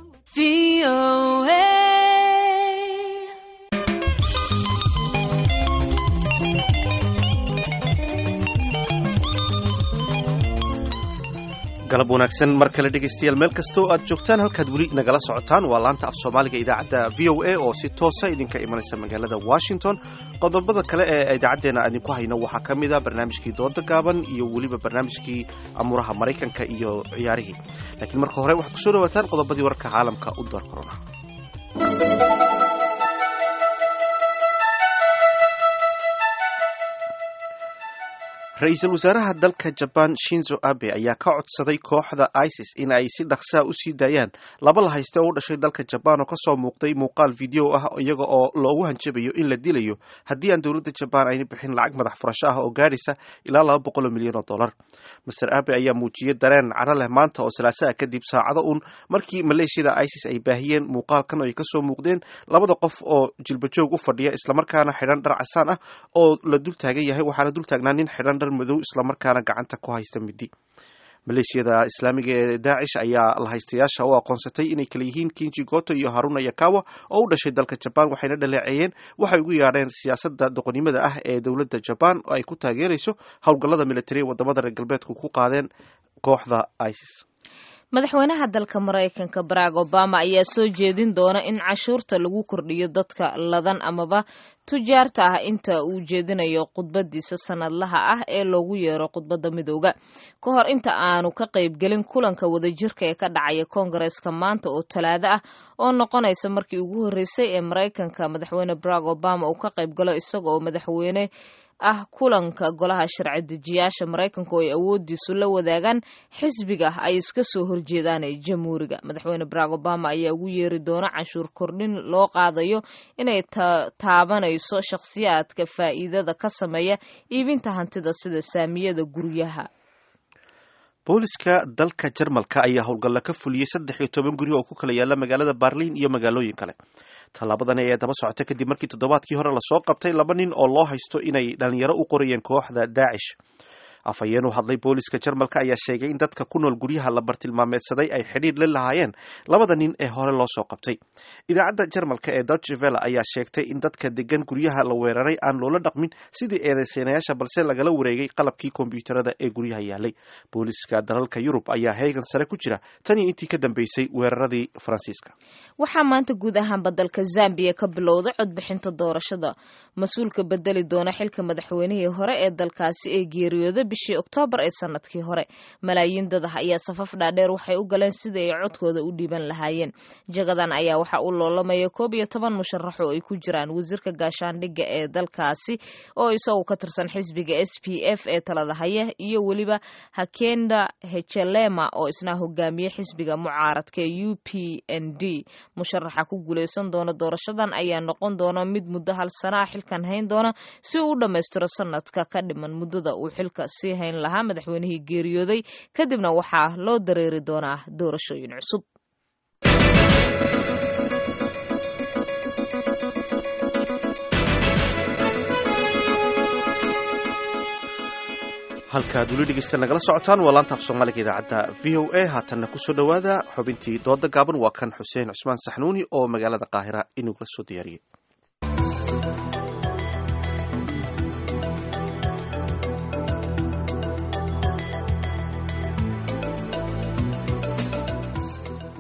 S1: galab wanaagsan mar kale dhegaystayaal meel kastoo aad joogtaan halkaad weli nagala socotaan waa laanta af soomaaliga idaacadda v o a oo si toosa idinka imanaysa magaalada washington qodobada kale ee idaacaddeenna idinku hayno waxaa ka mid a barnaamijkii dooda gaaban iyo weliba barnaamijkii amuuraha maraykanka iyo ciyaarihii laakiin marka hore waxaad kusoo dhawaataan qodobadii wararka caalamka u door korona ra-iisul wasaaraha dalka jabaan shinzo abe ayaa ka codsaday kooxda isis in ay si dhaqsaa u sii daayaan laba la hayste oo u dhashay dalka jabaan oo kasoo muuqday muuqaal video ah iyaga oo loogu hanjabayo in la dilayo haddii aan dowladda jabaan ayna bixin lacag madax furasho ah oo gaadhaysa ilaa laba boqol oo milyan oo dollar master abe ayaa muujiyey dareen caro leh maanta oo salaaso ah kadib saacado uun markii maleeshiyada isis ay baahiyeen muuqaalkan oo ay kasoo muuqdeen labada qof oo jilbajoog u fadhiya islamarkaana xidhan dhar casaan ah oo la dul taagan yahay waxaana dul taagnaa nin xidhan dhar madow islamarkaana gacanta ku haysta midi maleeshiyada islaamiga ee daacish ayaa la haystayaasha u aqoonsatay inay kala yihiin kinji goto iyo haruna yakawa oo u dhashay dalka jabaan waxayna dhaleeceeyeen waxay ugu yaadheen siyaasadda doqonnimada ah ee dowladda jabaan oo ay ku taageerayso howlgallada militari wadamada reer galbeedku ku qaadeen kooxda isis
S2: madaxweynaha dalka maraykanka barack obama ayaa soo jeedin doona in cashuurta lagu kordhiyo dadka ladan amaba tujaarta ah inta uu jeedinayo khudbadiisa sanadlaha ah ee loogu yeero khudbadda midooda ka hor inta aanu ka qaybgelin kulanka wadajirka ee ka dhacaya koongareeska maanta oo talaado ah oo noqonaysa markii ugu horreysay ee maraykanka madaxweyne barack obama uu ka qaybgalo isaga oo madaxweyne ah kulanka golaha sharci dejiyaasha maraykanka oo ay awoodiisu la wadaagaan xisbiga ay iska soo horjeedaan ee jamhuuriga madaxweyne barack obama ayaa ugu yeeri doona canshuur kordhin loo qaadayo inay taabanayso shakhsiyaadka faa'iidada ka sameeya iibinta hantida sida saamiyada guryaha
S1: booliska dalka jarmalka ayaa howlgalla ka fuliyey saddex iyo toban guri oo ku kala yaala magaalada barliin iyo magaalooyin kale tallaabadani ayaa daba socota kadib markii toddobaadkii hore lasoo qabtay laba nin oo loo haysto inay dhalinyaro u qorayeen kooxda daacish afhayeen u hadlay booliska jarmalka ayaa sheegay in dadka ku nool guryaha la bartilmaameedsaday ay xidhiir la lahaayeen labada nin ee hore loo soo qabtay idaacadda jarmalka ee Deutsche Welle ayaa sheegtay in dadka degan guryaha la weeraray aan loola dhaqmin sidii eedeysaneyaasha balse lagala wareegay qalabkii kombiyuutarada ee guryaha yaalay booliska dalalka Yurub ayaa heegan sare ku jira tan iyo intii ka dambeysay weeraradii Faransiiska
S2: waxaa maanta guud ahaan dalka Zambia ka bilowday codbixinta doorashada mas-uulka bedeli doona xilka madaxweynihii hore ee dalkaasi ee geeriyooday bishii Oktoobar ee sanadkii hore malaayiin dad ah ayaa safaf dhaadheer waxay u galeen sidii ay codkooda u dhiiban lahaayeen jagadan ayaa waxa uu loolamaya koob iyo toban musharax oo ay ku jiraan wasiirka gaashaandhigga ee dalkaasi oo isagu ka tirsan xisbiga S P F ee talada haya iyo weliba Hakainde Hichilema oo isna hogaamiye xisbiga mucaaradka ee U P N D musharaxa ku guuleysan doona doorashadan ayaa noqon doona mid muddo hal sano ah xilkan hayn doona si uu u dhammaystiro sanadka ka dhiman muddada uu xilka sii hayn lahaa madaxweynihii geeriyooday kadibna waxaa loo dareeri doonaa doorashooyin cusub
S1: halkaad weli dhegeysta nagala socotaan waa laanta af soomaaliga idaacadda v o a haatanna kusoo dhowaada xubintii dooda gaaban waa kan xuseen cusmaan saxnuuni oo magaalada qaahira inugula soo diyaariyey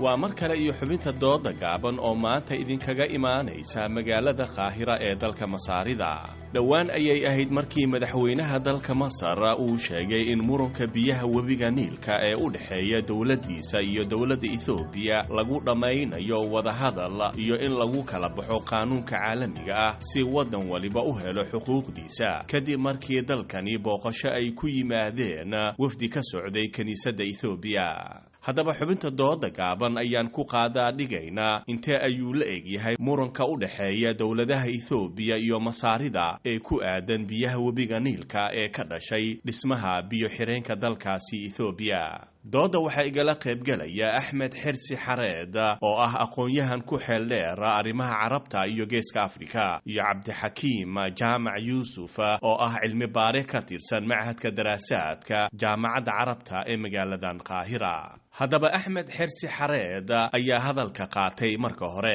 S16: waa mar kale iyo xubinta dooda gaaban oo maanta idinkaga imaanaysa magaalada qaahira ee dalka masaarida. dhowaan ayay ahayd markii madaxweynaha dalka masar uu sheegay in muranka biyaha webiga niilka ee u dhexeeya dowladdiisa iyo dowladda ethoobiya lagu dhammaynayo wadahadal iyo in lagu kala baxo qaanuunka caalamiga ah si waddan waliba u helo xuquuqdiisa kadib markii dalkani booqasho ay ku yimaadeen wafdi ka socday kiniisadda ethoobiya. haddaba xubinta dooda gaaban ayaan ku qaadaa dhigaynaa intee ayuu la egyahay muranka u dhexeeya dowladaha ethoobiya iyo masaarida ee ku aadan biyaha webiga niilka ee ka dhashay dhismaha biyo xireenka dalkaasi ethoobiya. dooda waxaa igala qaybgelaya axmed xirsi xareed oo ah aqoon-yahan ku xeel dheer arrimaha carabta iyo geeska afrika iyo cabdixakiim jaamac yuusuf oo ah cilmi baare ka tirsan machadka daraasaadka jaamacadda carabta ee magaaladan qaahira. haddaba axmed xirsi xareed ayaa hadalka qaatay marka hore.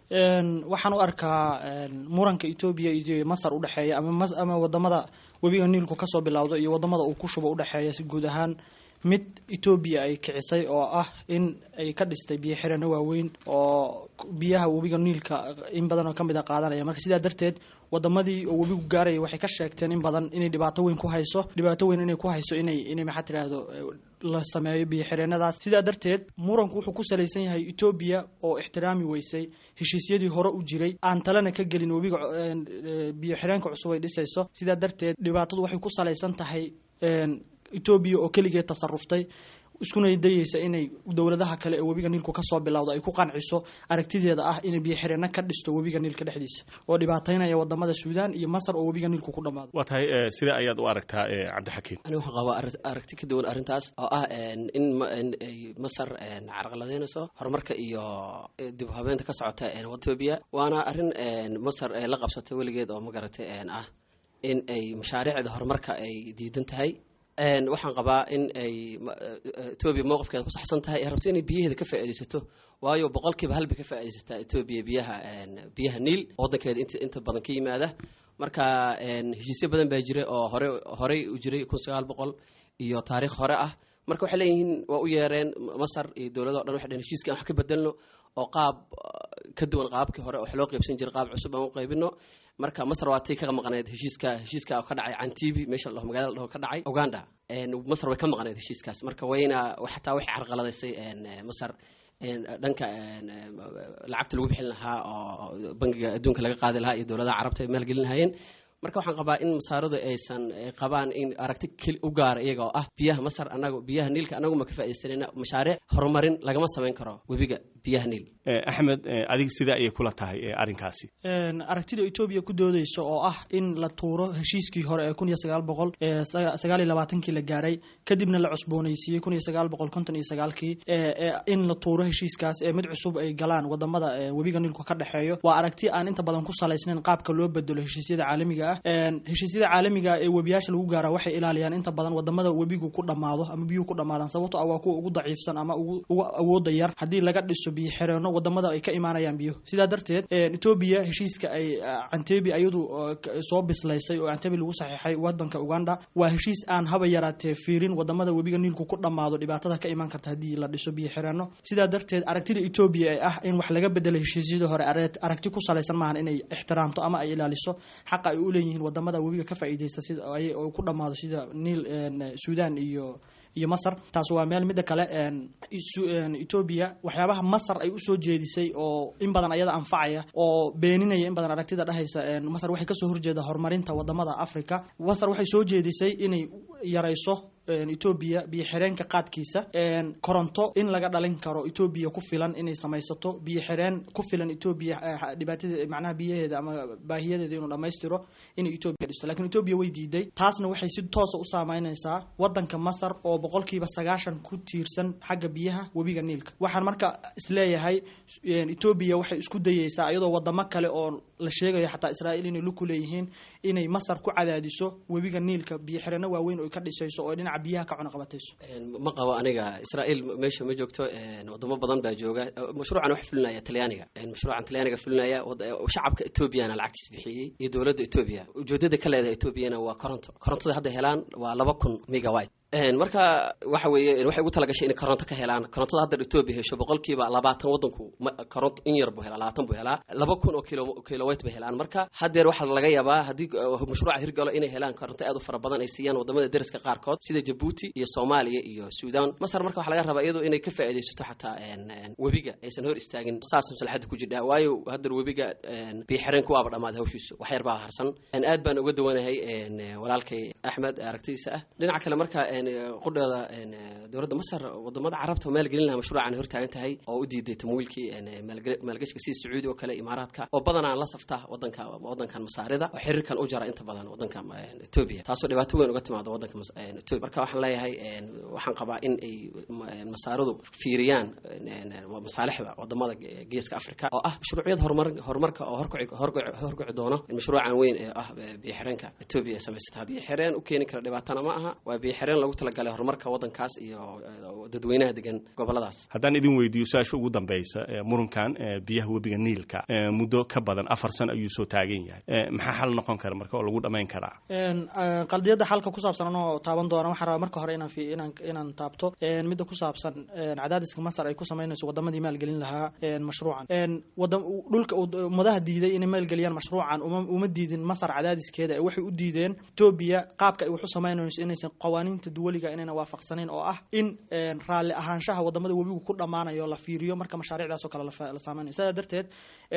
S17: waxaan u arkaa muranka etoobiya iyo masar u dhexeeya ama ama wadamada webiga niilku kasoo bilowdo iyo wadamada uu ku shubo u dhexeeya si guud ahaan mid etoobiya ay kicisay oo ah in ay ka dhistay biyo xireenno waaweyn oo biyaha webiga niilka in badan oo ka mid a qaadanaya. marka sidaa darteed wadamadii oo webigu gaaraya waxay ka sheegteen in badan inay dhibaato weyn ku hayso dhibaato weyn inay ku hayso inay inay maxaa tiraahdo la sameeyo biyo xireenadaas. sidaa darteed muranku wuxuu ku salaysan yahay etoobiya oo ixtiraami weysay heshiisyadii hore u jiray aan talena ka gelin webiga biyo xireenka cusub ay dhisayso. sidaa darteed dhibaatadu waxay ku salaysan tahay etoobiya oo keligeed tasaruftay iskuna dayeysa inay dowladaha kale ee webiga niilku kasoo bilowdo ay ku qanciso aragtideeda ah inay biyo xireenno ka dhisto webiga niilka dhexdiisa oo dhibaataynaya wadamada suudaan iyo masar oo webiga niilku ku dhammaado.
S16: waa tahay sida ayaad u aragtaa cabdixakiim?
S18: aniga waxaan qabaa aragti ka duwan arrintaas oo ah in ay masar carqaladeynayso horumarka iyo dib u habeynta ka socota etoobiya waana arrin masar la qabsatay weligeed oo magaratay ah in ay mashaariicda horumarka ay diidan tahay. waxaan qabaa in ay etoobiya mowqifkeeda ku saxsan tahay ay rabto inay biyaheeda ka faa'iidaysato waayo boqolkiiba halba ka faa'iidaysataa etoobiya biyaha biyaha niil waddankeeda inta inta badan ka yimaada. marka heshiisyo badan baa jiray oo hore horey u jiray kun sagaal boqol iyo taariikh hore ah. marka waxay leeyihiin waa u yeereen masar iyo dowlado dhan waxay dhaheen heshiiska aan wax ka bedelno oo qaab ka duwan qaabkii hore wax loo qaybsan jiray qaab cusub aan u qaybino. marka masar waa tay ka maqnayd heshiiska heshiiska ka dhacay Cantibi meesha la magaalada dhaho ka dhacay Uganda masar way ka maqnayd heshiiskaas. marka wayna xataa waxay carqaladaysay masar dhanka lacagta lagu bixin lahaa oo bangiga adduunka laga qaadi lahaa iyo dowladaha carabta ay maalgelin lahaayeen. marka waxaan qabaa in masaaradu aysan qabaan in aragti u gaar iyaga oo ah biyaha masar anagu biyaha niilka anagu ma ka faa'iideysanayna mashaariic horumarin lagama samayn karo webiga biyaha niil.
S16: axmed adiga sida ay kula tahay arrinkaasi?
S17: aragtida etoobiya ku doodayso oo ah in la tuuro heshiiskii hore ee kun iyo sagaal boqol sagaal iyo labaatankii la gaaray kadibna la cusboonaysiiyey kun iyo sagaal boqol konton iyo sagaalkii in la tuuro heshiiskaas ee mid cusub ay galaan wadamada webiga niilku ka dhexeeyo waa aragti aan inta badan ku salaysnayn qaabka loo bedelo heshiisyada caalamiga ah. heshiisyada caalamiga ee webiyaasha lagu gaaro waxay ilaaliyaan inta badan wadamada webigu ku dhamaado ama biyuhu ku dhamaadaan sababtoo ah waa kuwa ugu daciifsan ama ugu awoodda yar haddii laga dhiso biyo xireenno wadamada ay ka imaanayaan biyo. sidaa darteed etoobiya heshiiska ay Cantibi ayadu soo bislaysay oo Cantibi lagu saxiixay wadanka Uganda waa heshiis aan haba yaraatee fiirin wadamada webiga niilku ku dhamaado dhibaatada ka iman karta haddii la dhiso biyo xireenno. sidaa darteed aragtida etoobiya ee ah in wax laga bedelo heshiisyada hore aragti ku salaysan maahan inay ixtiraamto ama ay ilaaliso xaqa ay u leeyihiin wadamada webiga ka faa'iideysta sida ay ku dhamaado sida niil suudaan iyo iyo masar. taas waa meel midda kale etoobiya waxyaabaha masar ay usoo jeedisay oo in badan ayada anfacaya oo beeninaya in badan aragtida dhahaysa masar waxay kasoo horjeeda horumarinta wadamada africa. masar waxay soo jeedisay inay yarayso etoobiya biyo xireenka qaadkiisa koronto in laga dhalin karo etoobiya ku filan inay samaysato biyo xireen ku filan etoobiya dhibaatada macnaha biyaheeda ama baahiyadeeda inuu dhammaystiro inay etoobiya dhisto. laakiin etoobiya way diiday. taasna waxay si toosa u saameynaysaa wadanka masar oo boqolkiiba sagaashan ku tiirsan xagga biyaha webiga niilka. waxaan marka isleeyahay etoobiya waxay isku dayeysaa iyadoo wadamo kale oo la sheegayo xataa Israa'iil inay luku leeyihiin inay masar ku cadaadiso webiga niilka biyo xireenno waaweyn oo ka dhisayso oo dhinaca dhinaca biyaha ka cunaqabatayso
S18: ma qabo aniga Israa'iil meesha ma joogto wadamo badan baa jooga mashruucan wax fulinaya Talyaaniga mashruucan Talyaaniga fulinaya shacabka Ethiopiana lacagtiis bixiyay iyo dawladda Ethiopia ujeedada kale ee Ethiopiana waa koronto korontada hadda helaan waa laba kun megawatt marka waxa weeye waxay ugu talagashay in koronto ka helaan korontada hadda Ethiopia hesho boqolkiiba labaatan wadanku koronto in yar buu helaa labaatan buu helaa laba kun oo kilowatt bay helaan marka hadeer waxa laga yaabaa hadii mashruuca hirgalo inay helaan koronto aad u fara badan ay siiyaan wadamada deriska qaar kood sida Djibouti iyo Soomaaliya iyo Suudaan Masar marka waxa laga rabaa iyadoo inay ka faa'iideysato xataa webiga aysan hor istaagin saas maslaxada ku jira waayo hadeer webiga biixireen ku aba dhamaad hawshiisu wax yar baa harsan aad baan uga dawanahay walaalkay Axmed aragtiisa ah dhinaca kale marka qodada dawladda Masar wadamada Carabta maalgelin laha mashruucan hor taagan tahay oo u diiday tamwiilkii maalgashiga si Sacuudi oo kale Imaaraadka oo badanaa la safta wadanka wadankan Masaarida oo xiriirkan u jara inta badan wadanka Ethiopia taasoo dhibaato weyn uga timaado wadanka Ethiopia marka waxaan leeyahay waxaan qabaa in ay Masaaridu fiiriyaan masaalixda wadamada geeska Afrika oo ah mashruucyada horumar horumarka oo horkaci doono mashruucan weyn ee ah biixireenka Ethiopia samaysatay biixireen u keeni kara dhibaatana ma aha waa biixireen lagu talagalay horumarka wadankaas iyo dadweynaha degan goboladaas
S16: haddaan idin weydiiyo su'aasha ugu dambaysa murunkan biyaha webiga Niilka muddo ka badan afar sano ayuu soo taagan yahay maxaa xal noqon kara marka oo lagu dhameyn karaa
S17: qaldiyada xalka ku saabsan oo taaban doona waxaan rabaa marka hore inaan inaan inaan taabto midda ku saabsan cadaadiska Masar ay ku sameynayso wadamadii maalgelin lahaa mashruucan wadam dhulka ummadaha diiday inay maalgeliyaan mashruucan uma diidin Masar cadaadiskeeda waxay u diideen Ethiopia qaabka ay wax u sameynayso inaysan qawaaniinta duwaliga inayna waafaqsaneyn oo ah in raali ahaanshaha wadamada webigu ku dhamaanayo la fiiriyo marka mashaariicdaas oo kale la saameynayo sidaa darteed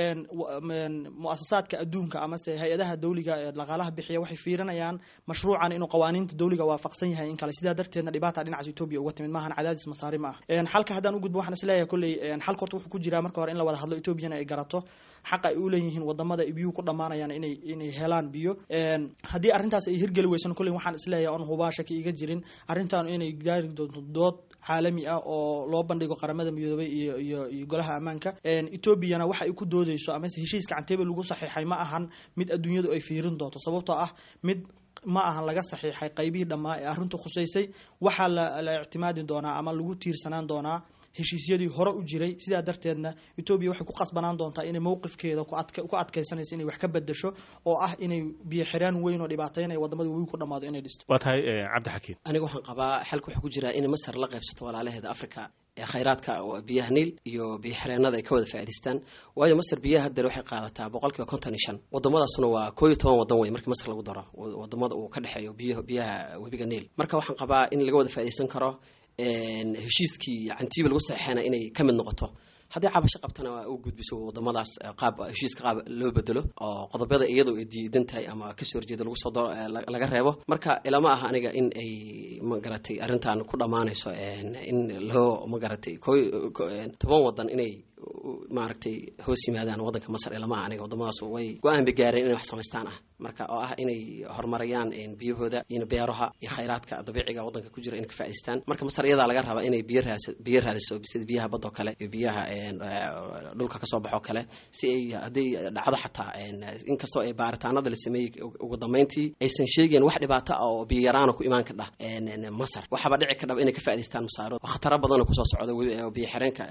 S17: muassasaadka adduunka ama se hay'adaha dawliga ee dhaqaalaha bixiya waxay fiirinayaan mashruucan inuu qawaaniinta dawliga waafaqsan yahay in kale sidaa darteedna dhibaata dhinaca Ethiopia uga timid maahan cadaadis Masaari ma ah xalka hadaan u gudbo waxaan isleeyahay kulay xalka horta wuxuu ku jiraa marka hore in la wada hadlo Ethiopia ay garato xaq ay u leeyihiin wadamada biyo ku dhamaanayaan inay inay helaan biyo hadii arintaas ay hirgeli weysan kulay waxaan isleeyahay on hubaasha ka iga jirin arintan inay gaari doonto dood caalami ah oo loo bandhigo qaramada midoobay iyo iyo golaha amaanka Ethiopia waxa ay ku doodayso ama heshiiska Entebbe lagu saxiixay ma ahan mid adduunyadu ay fiirin doonto sababtoo ah mid ma ahan laga saxiixay qaybihii dhamaa ee arrintu khuseysay waxa la ictimaadi doonaa ama lagu tiirsanaan doonaa heshiisyadii hore u jiray sidaa darteedna Ethiopia waxay ku qasbanaan doontaa inay mowqifkeeda ku adka ku adkaysanayso inay wax ka bedesho oo ah inay biyo xiraan weyn oo dhibaateynay wadamada weyn ku dhamaado inay dhisto
S16: waa tahay Cabdi Xakiin
S18: aniga waxaan qabaa xalku wuxuu ku jiraa in Masar la qaybsato walaalaheeda Afrika ee khayraadka biyaha Niil iyo biyo xireenada ay ka wada faa'iideystaan waayo Masar biyaha hadda waxay qaadataa boqolkiiba konton iyo shan wadamadaasuna waa koob iyo toban wadan way markii Masar lagu daro wadamada uu ka dhaxeeyo biyaha biyaha webiga Niil marka waxaan qabaa in laga wada faa'iideysan karo heshiiskii Entebbe lagu saxeexana inay ka mid noqoto haddii cabasho qabtana waa u gudbiso wadamadaas qaab heshiiska qaab loo bedelo oo qodobada iyadoo ay diidan tahay ama ka soo horjeeda lagu soo laga reebo marka ilama aha aniga in ay ma garatay arintan ku dhamaanayso in loo ma garatay toban wadan inay maaragtay hoos yimaadaan wadanka Masar ilama aha aniga wadamadaas way go'aan bay gaareen inay wax sameystaan ah marka oo ah inay horumariyaan in biyahooda iyo beeraha iyo khayraadka dabiiciga wadanka ku jira in ka faa'iideystaan marka Masar iyada laga rabaa inay biyo raadso biyo raadso sida biyaha badda kale iyo biyaha dhulka ka soo baxo kale si ay hadii dhacdo xataa in kastoo ay baaritaanada la sameeyay ugu dambeyntii aysan sheegeen wax dhibaato ah oo biyo yaraan ku imaan kara Masar waxba dhici ka dhab inay ka faa'iideystaan Masar khatar badan ku soo socdo biyo xireenka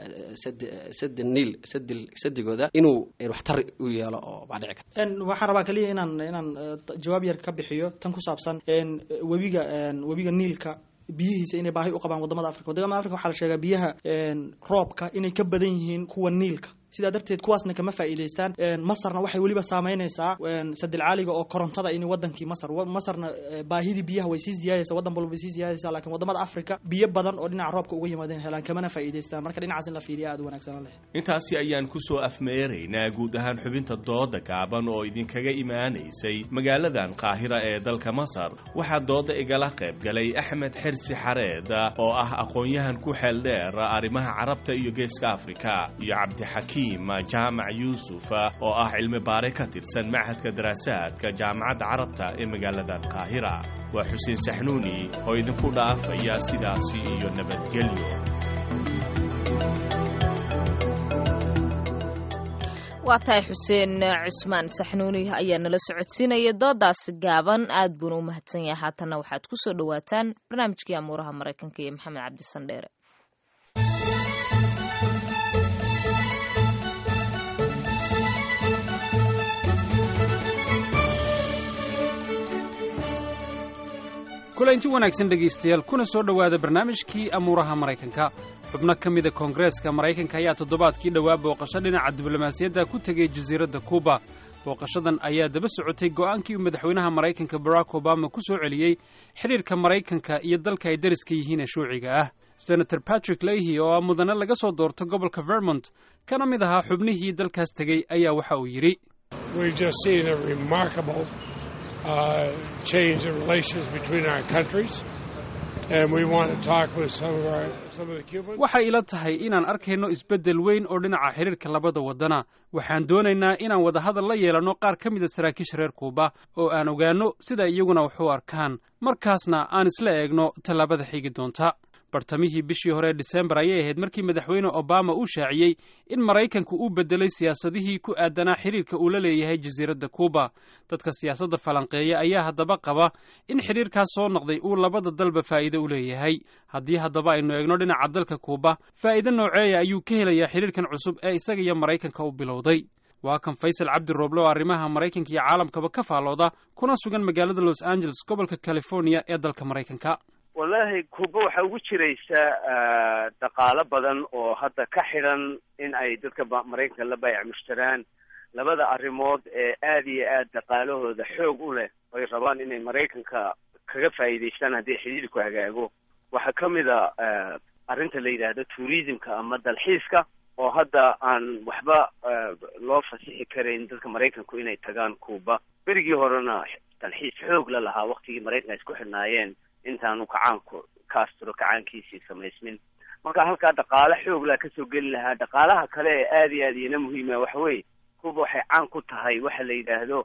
S18: sad Niil sadil sadigooda inuu wax tar u yeelo oo baa dhici kara
S17: in waxaan rabaa kaliya inaan inaan jawaab yar ka bixiyo tan ku saabsan in webiga webiga Niilka biyihiisa inay baahi u qabaan wadamada Afrika wadamada Afrika waxa la sheegaa biyaha roobka inay ka badan yihiin kuwa Niilka sidaa darteed kuwaasna kama faa'iideystaan Masarna waxay waliba saameynaysaa sadil caaliga oo korontada in wadankii Masar Masarna baahidii biyaha way sii ziyaadaysaa wadan walba way sii ziyaadaysaa laakiin wadamada Afrika biyo badan oo dhinaca roobka uga yimaadeen helaan kamana faa'iideystaan marka dhinacaas in la fiiriyo aad wanaagsan leh
S16: intaasi ayaan ku soo afmeeraynaa guud ahaan xubinta dooda gaaban oo idinkaga imaanaysay magaaladan Qaahira ee dalka Masar waxa dooda igala qayb galay Axmed Xirsi Xareed oo ah aqoon-yahan ku xeel dheer arrimaha Carabta iyo Geeska Afrika iyo Cabdi Xakiin jaamac Yuusuf oo ah cilmi baare ka tirsan Machadka Daraasaadka Jaamacadda Carabta ee magaalada Qaahira waa Xuseen Saxnuuni oo idinku dhaafaya sidaas iyo nabadgelyo
S2: waa tahay xuseen cusmaan saxnuuni ayaa nala socodsiinaya doodaas gaaban aad buuna u mahadsan yahay haatanna waxaad ku soo dhawaataan barnaamijkii amuuraha maraykanka iyo maxamed cabdi sandheere
S19: kulanti wanaagsan dhegaystayaal kuna soo dhowaada barnaamijkii amuuraha maraykanka xubno ka mida koongareeska maraykanka ayaa toddobaadkii dhowaa booqasho dhinaca diblomaasiyadda ku tegay jasiiradda kuuba booqashadan ayaa daba socotay go'aankii uu madaxweynaha maraykanka barack obama ku soo celiyey xidhiirka maraykanka iyo dalka ay dariska yihiin ee shuuciga ah senator patrick leahy oo ah mudane laga soo doorto gobolka vermont kana mid ahaa xubnihii dalkaas tegey ayaa waxa uu yidhi
S20: Uh, change in relations between our countries, and we want to talk with some of our some of the Cubans.
S19: waxay ila tahay inaan arkayno isbeddel weyn oo dhinaca xiriirka labada wadana waxaan doonaynaa inaan wadahadal la yeelanno qaar ka mida saraakiisha reer kuuba oo aan ogaanno sida iyaguna wax u arkaan markaasna aan isla eegno tallaabada xigi doonta bartamihii bishii hore December ayay ahayd markii madaxweyne Obama uu shaaciyey in Maraykanku uu bedelay siyaasadihii ku aadanaa xiriirka uu la leeyahay jasiiradda Cuba dadka siyaasadda falanqeeya ayaa haddaba qaba in xiriirkaas soo noqday uu labada dalba faa'iido u leeyahay haddii haddaba aynu eegno dhinaca dalka Cuba faa'iido nooceeya ayuu ka helayaa xiriirkan cusub ee isaga iyo Maraykanka u bilowday waa kan Faysal Cabdi Roble oo arrimaha Maraykanka iyo caalamkaba ka faalooda kuna sugan magaalada Los Angeles gobolka California ee dalka Maraykanka
S21: wallahi Cuba waxa ugu jiraysa dhaqaale badan oo hadda ka xiran in ay dadka Maraykanka la bayc mushtaraan labada arrimood ee aad iyo aad dhaqaalahooda xoog u leh ay rabaan inay Maraykanka kaga faa'iideystaan haddii xiriirku hagaago waxa ka mid ah arrinta la yiraahdo tourismka ama dalxiiska oo hadda aan waxba loo fasixi karin dadka Maraykanku inay tagaan Cuba berigii horena dalxiis xoog la lahaa waqtigii Maraykanka isku xirnaayeen intaanu kacaanku Castro kacaankiisii samaysmin marka halkaa dhaqaale xoog la ka soo geli lahaa dhaqaalaha kale ee aad iyo aad ina muhiim ah waxa weeye Cuba waxay caan ku tahay waxa la yiraahdo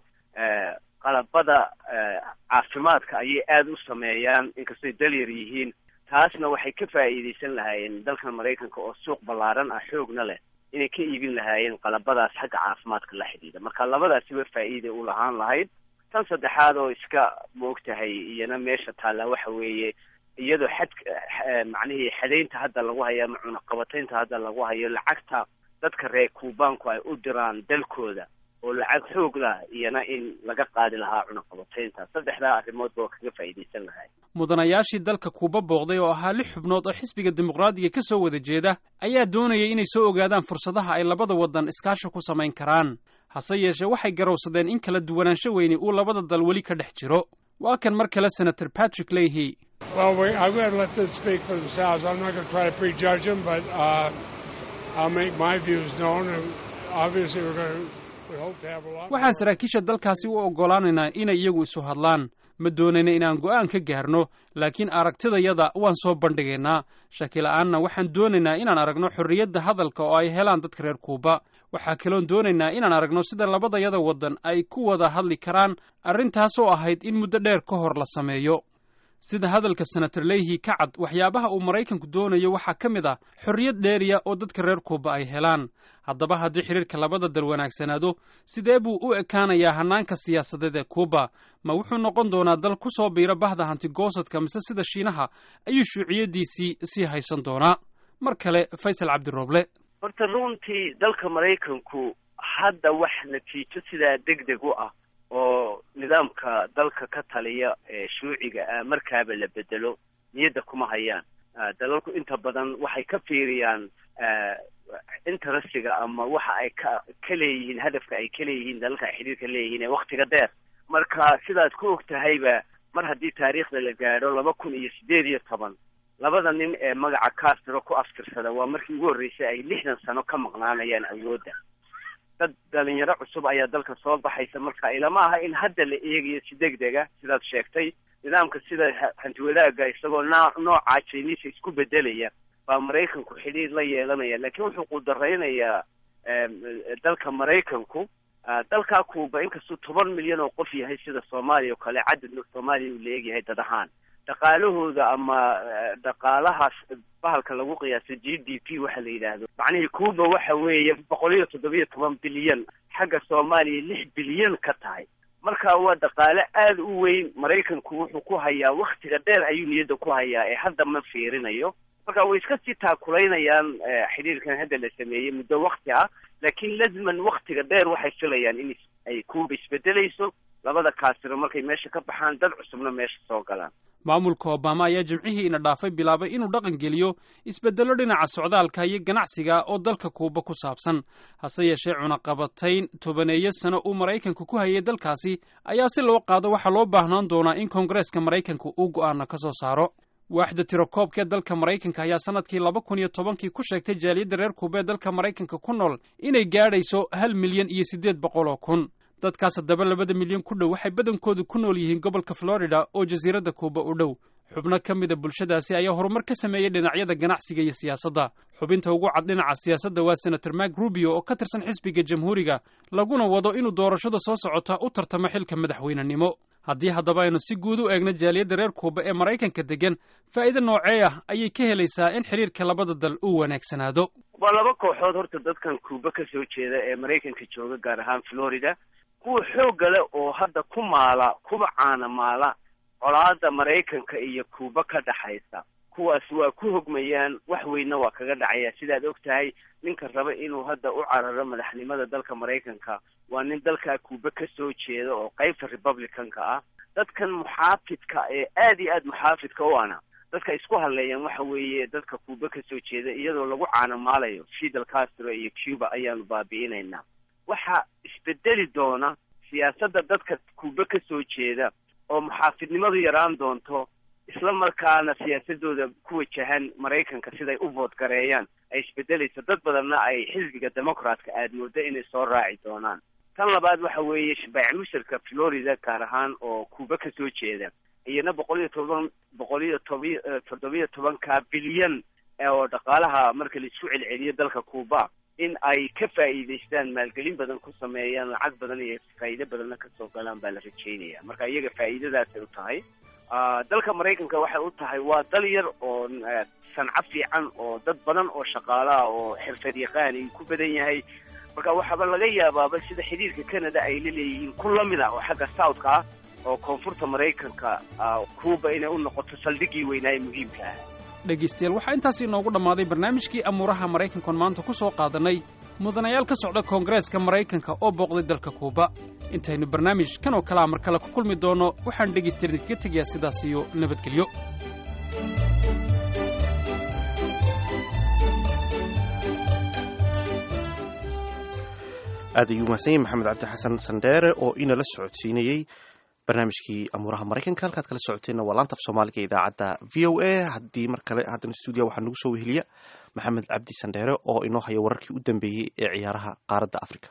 S21: qalabada caafimaadka ayay aad u sameeyaan inkastoo dalyar yihiin taasna waxay ka faa'iideysan lahaayeen dalka Maraykanka oo suuq ballaaran ah xoogna leh inay ka iibin lahaayeen qalabadaas xagga caafimaadka la xidhiidha marka labadaasi way faa'iido u lahaan lahayd tan saddexaad oo iska moogtahay iyana meesha taala waxa weeye iyadoo xad macnihii xadeynta hadda lagu hayo ama cunaqabataynta hadda lagu hayo lacagta dadka reer Kuubaanku ay u diraan dalkooda oo lacag xoog lah iyana in laga qaadi lahaa cunaqabataynta saddexdaa arrimood baa kaga faa'iideysan lahay
S19: mudanayaashii dalka Kuuba booqday oo ahaa lix xubnood oo xisbiga dimuqraadiga ka soo wada jeeda ayaa doonayay inay soo ogaadaan fursadaha ay labada wadan iskaashi ku samayn karaan hase yeeshee waxay garowsadeen in kala duwanaansho weyni uu labada dal weli ka dhex jiro waa kan mar kale senator Patrick Leahy
S20: Well, we, I'm going to let them speak for themselves. I'm not going to try to prejudge them, but uh, I'll make my views known. And obviously, we're going to we hope to have a lot.
S19: waxaan saraakiisha dalkaasi u oggolaanaynaa inay iyagu isu hadlaan ma doonayna inaan go'aan ka gaarno laakiin aragtidayada waan soo bandhigaynaa shaki la'aanna waxaan doonaynaa inaan aragno xorriyadda hadalka oo ay helaan dadka reer Kuuba waxaa kaloon doonaynaa inaan aragno sida labadayada waddan ay ku wada hadli karaan arrintaas oo ahayd in muddo dheer ka hor la sameeyo sida hadalka senator Leahy ka cad waxyaabaha uu Maraykanku doonayo waxaa ka mid ah xorriyad dheeriya oo dadka reer Kuuba ay helaan haddaba haddii xiriirka labada dal wanaagsanaado sidee buu u ekaanayaa hanaanka siyaasadeed ee Kuuba ma wuxuu noqon doonaa dal ku soo biira bahda hantigoosadka mise sida Shiinaha ayuu shuuciyadiisii sii haysan doonaa mar kale Faysal Cabdi Roble
S21: horta runtii dalka Maraykanku hadda wax natiijo sidaa degdeg u ah oo nidaamka dalka ka taliya ee shuuciga ah markaaba la bedelo niyadda kuma hayaan dalalku inta badan waxay ka fiiriyaan interestiga ama waxa ay ka ka leeyihiin hadafka ay ka leeyihiin dalalka ay xiriirka leeyihiin ee waqtiga dheer marka sidaad ku ogtahayba mar haddii taariikhda la gaadho laba kun iyo sideed iyo toban labada nin ee magaca Castro ku aftirsada waa markii ugu horreysay ay lixdan sano ka maqnaanayaan awoodda dad dhalinyaro cusub ayaa dalka soo baxaysa marka ilama aha in hadda la eegayo si degdega sidaad sheegtay nidaamka sida hanti wadaagga isagoo nooca Chinese isku bedelaya baa Maraykanku xiriir la yeelanaya laakiin wuxuu qudareynayaa dalka Maraykanku dalka Cuba inkastoo toban milyan oo qof yahay sida Soomaaliya oo kale cadadka Soomaaliya uu leeyahay dad ahaan dhaqaalahooda ama dhaqaalahaas bahalka lagu qiyaaso G D P waxa la yidhaahdo macnihii Cuba waxa weeye boqol iyo toddobiyo toban bilyan xagga Soomaaliya lix bilyan ka tahay marka waa dhaqaale aad u weyn Mareykanku wuxuu ku hayaa waqtiga dheer ayuu niyada ku hayaa ee hadda ma fiirinayo marka way iska sii taakuleynayaan xiriirkan hadda la sameeyay muddo waqti ah laakiin lazman waqtiga dheer waxay filayaan in ay Cuba isbedelayso labada kaasiro markay meesha ka baxaan dad cusubna meesha soo galaan
S19: maamulka Obama ayaa jimcihii ina dhaafay bilaabay inuu dhaqan geliyo isbedelo dhinaca socdaalka iyo ganacsiga oo dalka Cuba ku saabsan hase yeeshee cunaqabatayn tobaneeyo sano uu Mareykanku ku hayay dalkaasi ayaa si loo qaado waxa loo baahnaan doonaa in Koongareeska Mareykanku uu go'aano ka soo saaro waaxda tirakoobka dalka Mareykanka ayaa sanadkii laba kun iyo tobankii ku sheegtay jaaliyadda reer Cuba ee dalka Mareykanka ku nool inay gaadhayso hal milyan iyo siddeed boqol oo kun dadkaas haddaba labada milyan ku dhow waxay badankoodu ku nool yihiin gobolka Florida oo jasiiradda Cuba u dhow xubno ka mid a bulshadaasi ayaa horumar ka sameeyay dhinacyada ganacsiga iyo siyaasadda xubinta ugu cad dhinaca siyaasadda waa senator Mark Rubio oo ka tirsan xisbiga jamhuuriga laguna wado inuu doorashada soo socota u tartamo xilka madaxweynenimo haddii haddaba aynu si guud u eegno jaaliyadda reer Cuba ee Mareykanka degan faa'iido noocee ah ayay ka helaysaa in xiriirka labada dal uu wanaagsanaado
S21: waa laba kooxood horta dadkan Cuba ka soo jeeda ee Mareykanka jooga gaar ahaan Florida kuwa xoogga leh oo hadda ku maala kuba caana maala colaadda Mareykanka iyo Cuba ka dhaxaysa kuwaas waa ku hogmayaan wax weynna waa kaga dhacaya sidaad ogtahay ninka raba inuu hadda u cararo madaxnimada dalka Mareykanka waa nin dalka Cuba ka soo jeeda oo qaybta Republicanka ah dadkan muxaafidka ee aad iyo aad muxaafidka u ana dadka isku hadleeyaan waxa weeye dadka Cuba ka soo jeeda iyadoo lagu caana maalayo Fidel Castro iyo Cuba ayaanu baabi'inaynaa waxa isbedeli doona siyaasadda dadka Cuba ka soo jeeda oo muxaafidnimadu yaraan doonto isla markaana siyaasadooda ku wajahan Mareykanka siday u vote gareeyaan ay isbedelayso dad badanna ay xisbiga Democratka aad moodo inay soo raaci doonaan tan labaad waxa weeye shaqaac mushirka Florida gaar ahaan oo Cuba ka soo jeeda iyana boqol iyo toban boqol iyo toddobiyo toban ka bilyan oo dhaqaalaha marka la isku celceliyo dalka Cuba in ay ka faa'iideystaan maalgelin badan ku sameeyaan lacag badan iyo faa'iido badanna ka soo galaan baa la rajeynaya marka iyaga faa'iidadaas ay u tahay dalka Mareykanka waxay u tahay waa dal yar oo sanca fiican oo dad badan oo shaqaalaha oo xirfad yaqaan ay ku badan yahay marka waxaba laga yaabaaba sida xiriirka Canada ay leeyihiin ku lamid ah oo xagga South-ka ah oo koonfurta Mareykanka Cuba inay u noqoto saldhigii weynaa ee muhiimka ah
S19: dhegeystayaal waxaa intaasi inoogu dhammaaday barnaamijkii amuuraha Mareykanka maanta ku soo qaadanay mudanayaal ka socda Koongareeska Mareykanka oo booqday dalka Cuba intaynu barnaamij kan oo kala mar kale ku kulmi doono waxaan dhegeystayaal ka tagayaa sidaas iyo nabadgelyo
S1: aad ayuu mahadsan yahay maxamed cabdi xasan sandheere oo inala socodsiinayey barnaamijkii amuuraha Mareykanka halkaad kala socoteenna waa laanta af Soomaaliga ee idaacadda V O A haddii mar kale haddana stuudiyo waxaa nagu soo weheliya maxamed cabdi sandheere oo inoo haya wararkii u dambeeyey ee ciyaaraha qaaradda Afrika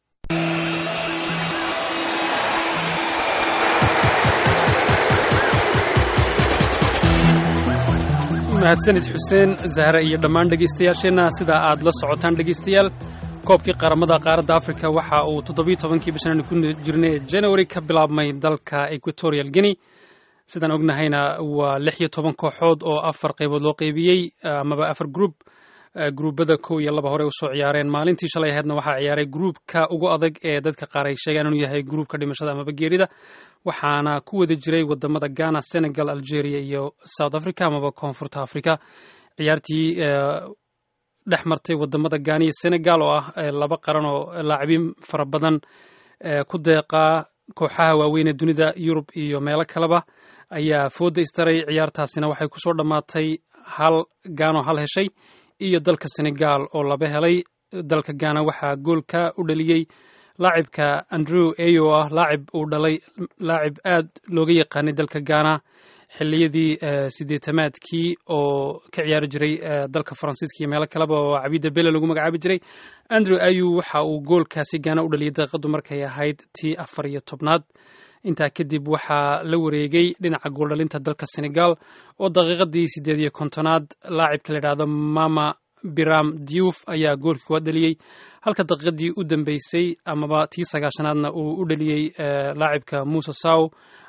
S19: mahadsanid xuseen zahra iyo dhammaan dhegeystayaasheenna sida aad la socotaan dhegeystayaal koobkii qaramada qaaradda Afrika waxa uu toddobiyo tobankii bishan ku jirnay January ka bilaabmay dalka Equatorial Guinea sidaan ognahayna waa lix iyo toban kooxood oo afar qaybood loo qaybiyey amaba afar group groupada kow iyo laba hore u soo ciyaareen maalintii shalay ahaydna waxaa ciyaaray groupka ugu adag ee dadka qaar ay sheegaan inuu yahay groupka dhimashada amaba geerida waxaana ku wada jiray wadamada Ghana, Senegal, Algeria iyo South Africa amaba Koonfurta Afrika ciyaartii dhex martay wadamada Ghana iyo Senegal oo ah laba qaran oo laacibiin fara badan ku deeqa kooxaha waaweyn ee dunida Yurub iyo meelo kaleba ayaa fooda istaray ciyaartaasina waxay ku soo dhamaatay hal Ghana hal heshay iyo dalka Senegal oo laba helay dalka Ghana waxaa goolka u dhaliyay laacibka Andrew Ayew ah laacib uu dhalay laacib aad looga yaqaanay dalka Ghana xilliyadii sideetamaadkii oo ka ciyaari jiray dalka Faransiiska iyo meelo kaleba oo Abida Bele lagu magacaabi jiray Andrew Ayew waxa uu goolkaasi Ghana u dhaliyay daqiiqadu markay ahayd tii afar iyo tobnaad intaa kadib waxaa la wareegay dhinaca gooldhalinta dalka Senegal oo daqiiqadii sideed iyo kontonaad laacibka la yidhaahdo Mama Biram Diouf ayaa goolkii waa dhaliyey halka daqiiqadii u dambeysay amaba tii sagaashanaadna uu u dhaliyey laacibka Musa Sow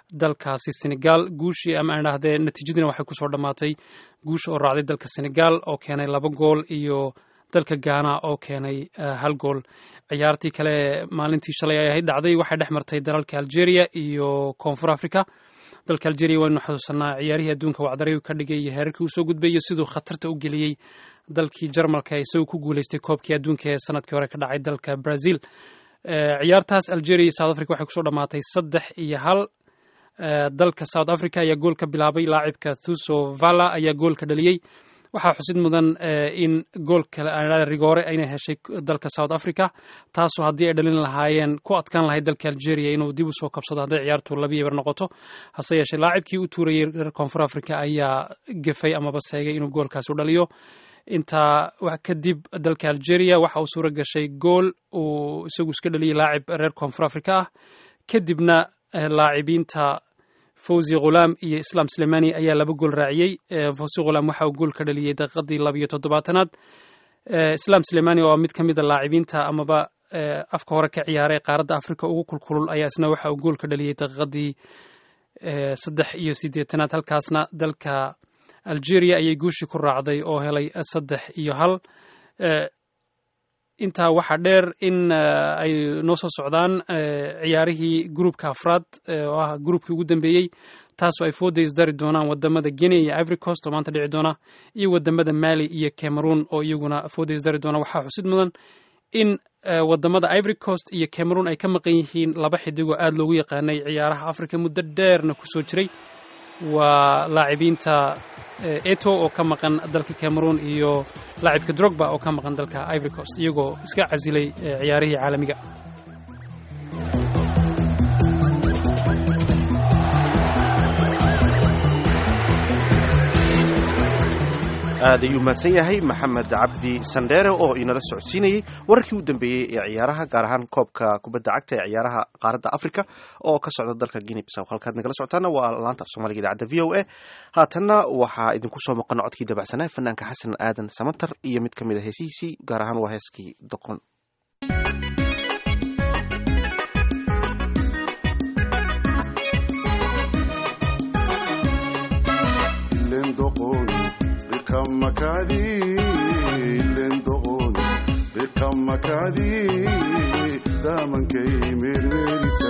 S19: dalkaasi senegal guushii ama aan idhahdee natiijadiina waxay kusoo dhammaatay guusha oo raacday dalka senegal oo keenay laba gool iyo dalka Ghana oo keenay hal gool. ciyaartii kale maalintii shalay ay ahayd dhacday waxay dhex martay dalalka Algeria iyo Koonfur Africa. dalka Algeria waynu xusuusanaa ciyaarihii adduunka wacdaray ka dhigay heerarkii uu soo gudbay iyo sidoo khatarta u geliyay dalkii Jarmalka ay soo ku guuleystay koobkii adduunka ee sanadkii hore ka dhacay dalka Brazil. ciyaartaas Algeria iyo South Africa waxay kusoo dhamaatay saddex iyo hal. dalka South Africa ayaa gool ka bilaabay laacibka Thuso Vala ayaa gool ka dhaliyay. waxaa xusid mudan in goolka Rigore ayna heshay dalka South Africa taasoo haddii ay dhalin lahaayeen ku adkaan lahayd dalka Algeria inuu dib u soo kabsado hadday ciyaartu laba yeber noqoto. hase yeeshee laacibkii u tuurayay reer Koonfur Africa ayaa gafay amaba seegay inuu goolkaas u dhaliyo. intaa wax kadib dalka Algeria waxa uu suura gashay gool uu isagu iska dhaliyay laacib reer Koonfur Africa ah. kadibna laacibiinta Fawzi Ghulam iyo Islam Slimani ayaa laba gool raaciyay. Fawzi Ghulam waxa uu gool ka dhaliyay daqiiqadii laba iyo toddobaatanaad. Islam Slimani oo mid kamid ah laacibiinta amaba afka hore ka ciyaaray qaaradda Afrika ugu kulkulul ayaa isna waxa uu gool ka dhaliyay daqiiqadii saddex iyo siddeetanaad. halkaasna dalka Algeria ayay guushi ku raacday oo helay saddex iyo hal. intaa waxaa dheer in ay noo soo socdaan ciyaarihii gruupka afraad oo ah gruupkii ugu dambeeyey taasoo ay fooda isdari doonaan wadamada Guinea iyo Ivory Coast oo maanta dhici doona iyo wadamada Mali iyo Cameroon oo iyaguna fooda isdari doona. waxaa xusid mudan in wadamada Ivory Coast iyo Cameroon ay ka maqan yihiin laba xidig oo aad loogu yaqaanay ciyaaraha Afrika muddo dheerna kusoo jiray. waa laacibiinta Eto oo ka maqan dalka Cameroon iyo laacibka Drogba oo ka maqan dalka Ivory Coast iyagoo iska casilay ciyaarihii caalamiga.
S1: aad ayuu mahadsan yahay maxamed cabdi sandheere oo inala socodsiinayay wararkii u dambeeyey ee ciyaaraha gaar ahaan koobka kubadda cagta ee ciyaaraha qaaradda Afrika oo ka socda dalka Guinea Bissau. halkaad nagala socotaana waa laanta af Soomaaliga idaacadda V O A. haatanna waxaa idinku soo maqan codkii dabacsanaa fanaanka xasan aadan samatar iyo mid ka mid a heesihiisii gaar ahaan waa heeskii doqon.
S6: Makadi lendoon bekam makadi damankay mermerisa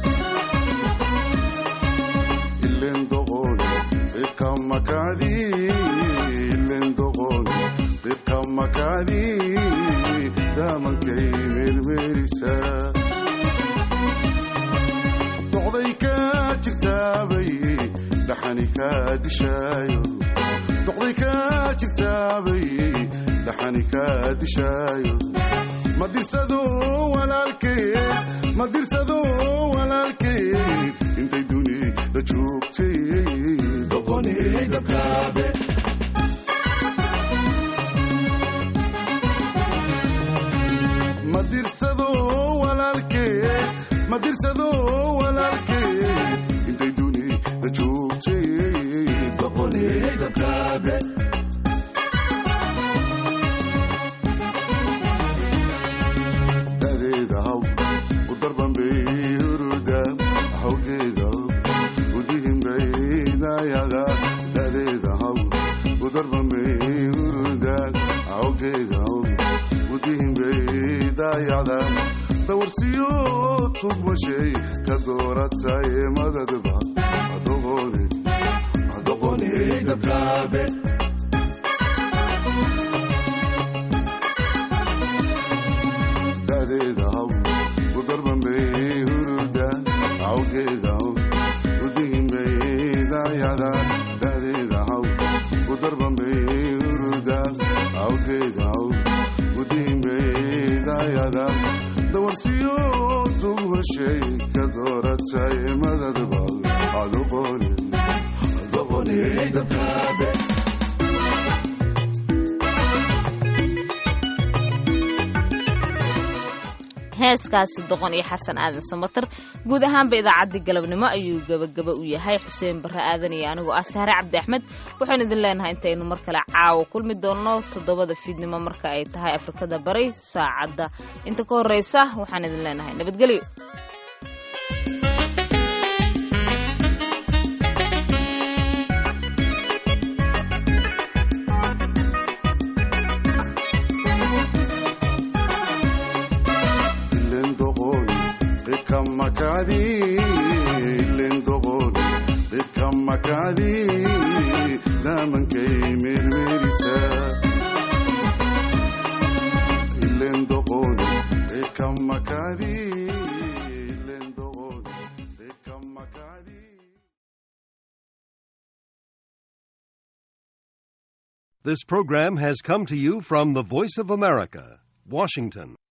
S6: lendoon bekam makadi lendoon bekam makadi damankay mermerisa doqday ka jirtaabay dhaxani ka dishayo doqday ka jirtaabay dhaxani ka dishayo madirsado walaalkeed madirsado walaalkeed intay dunida joogtay doqonayda kaabe madirsado walaalkeed madirsado walaalkeed intay dunida joogtay doqonayda kaabe dadeeda haw u darban bay huruda hawgeeda udihin bay dayaga dadeeda haw u darban bay huruda hawgeeda udihin bay dayada dawarsiyo tugmashay ka dooratay madadba adogooni adogooniyda kaabe dadeeda haw u darban bay huruda hawgeeda udihin bay dayada dadeeda haw u darban bay huruda hawgeeda udihin bay dayada dawarsiyo tugmashay ka dooratay madadba adogooni adogooniyda kaabe
S2: heeskaasi doqon iyo xasan aadan samatar guud ahaanba idaacaddii galabnimo ayuu gebagaba u yahay. xuseen barre aadan iyo anigoo ah sahre cabdi axmed waxaynu idin leenahay intaynu mar kale caawa kulmi doonno toddobada fiidnimo marka ay tahay afrikada bari saacadda inta ka horreysa waxaan idin leenahay nabadgelyo.
S6: makadi lendogon bedka makadi damankay mirmirisa lendogon bedka makadi lendogon bedka makadi.
S3: This program has come to you from the Voice of America, Washington.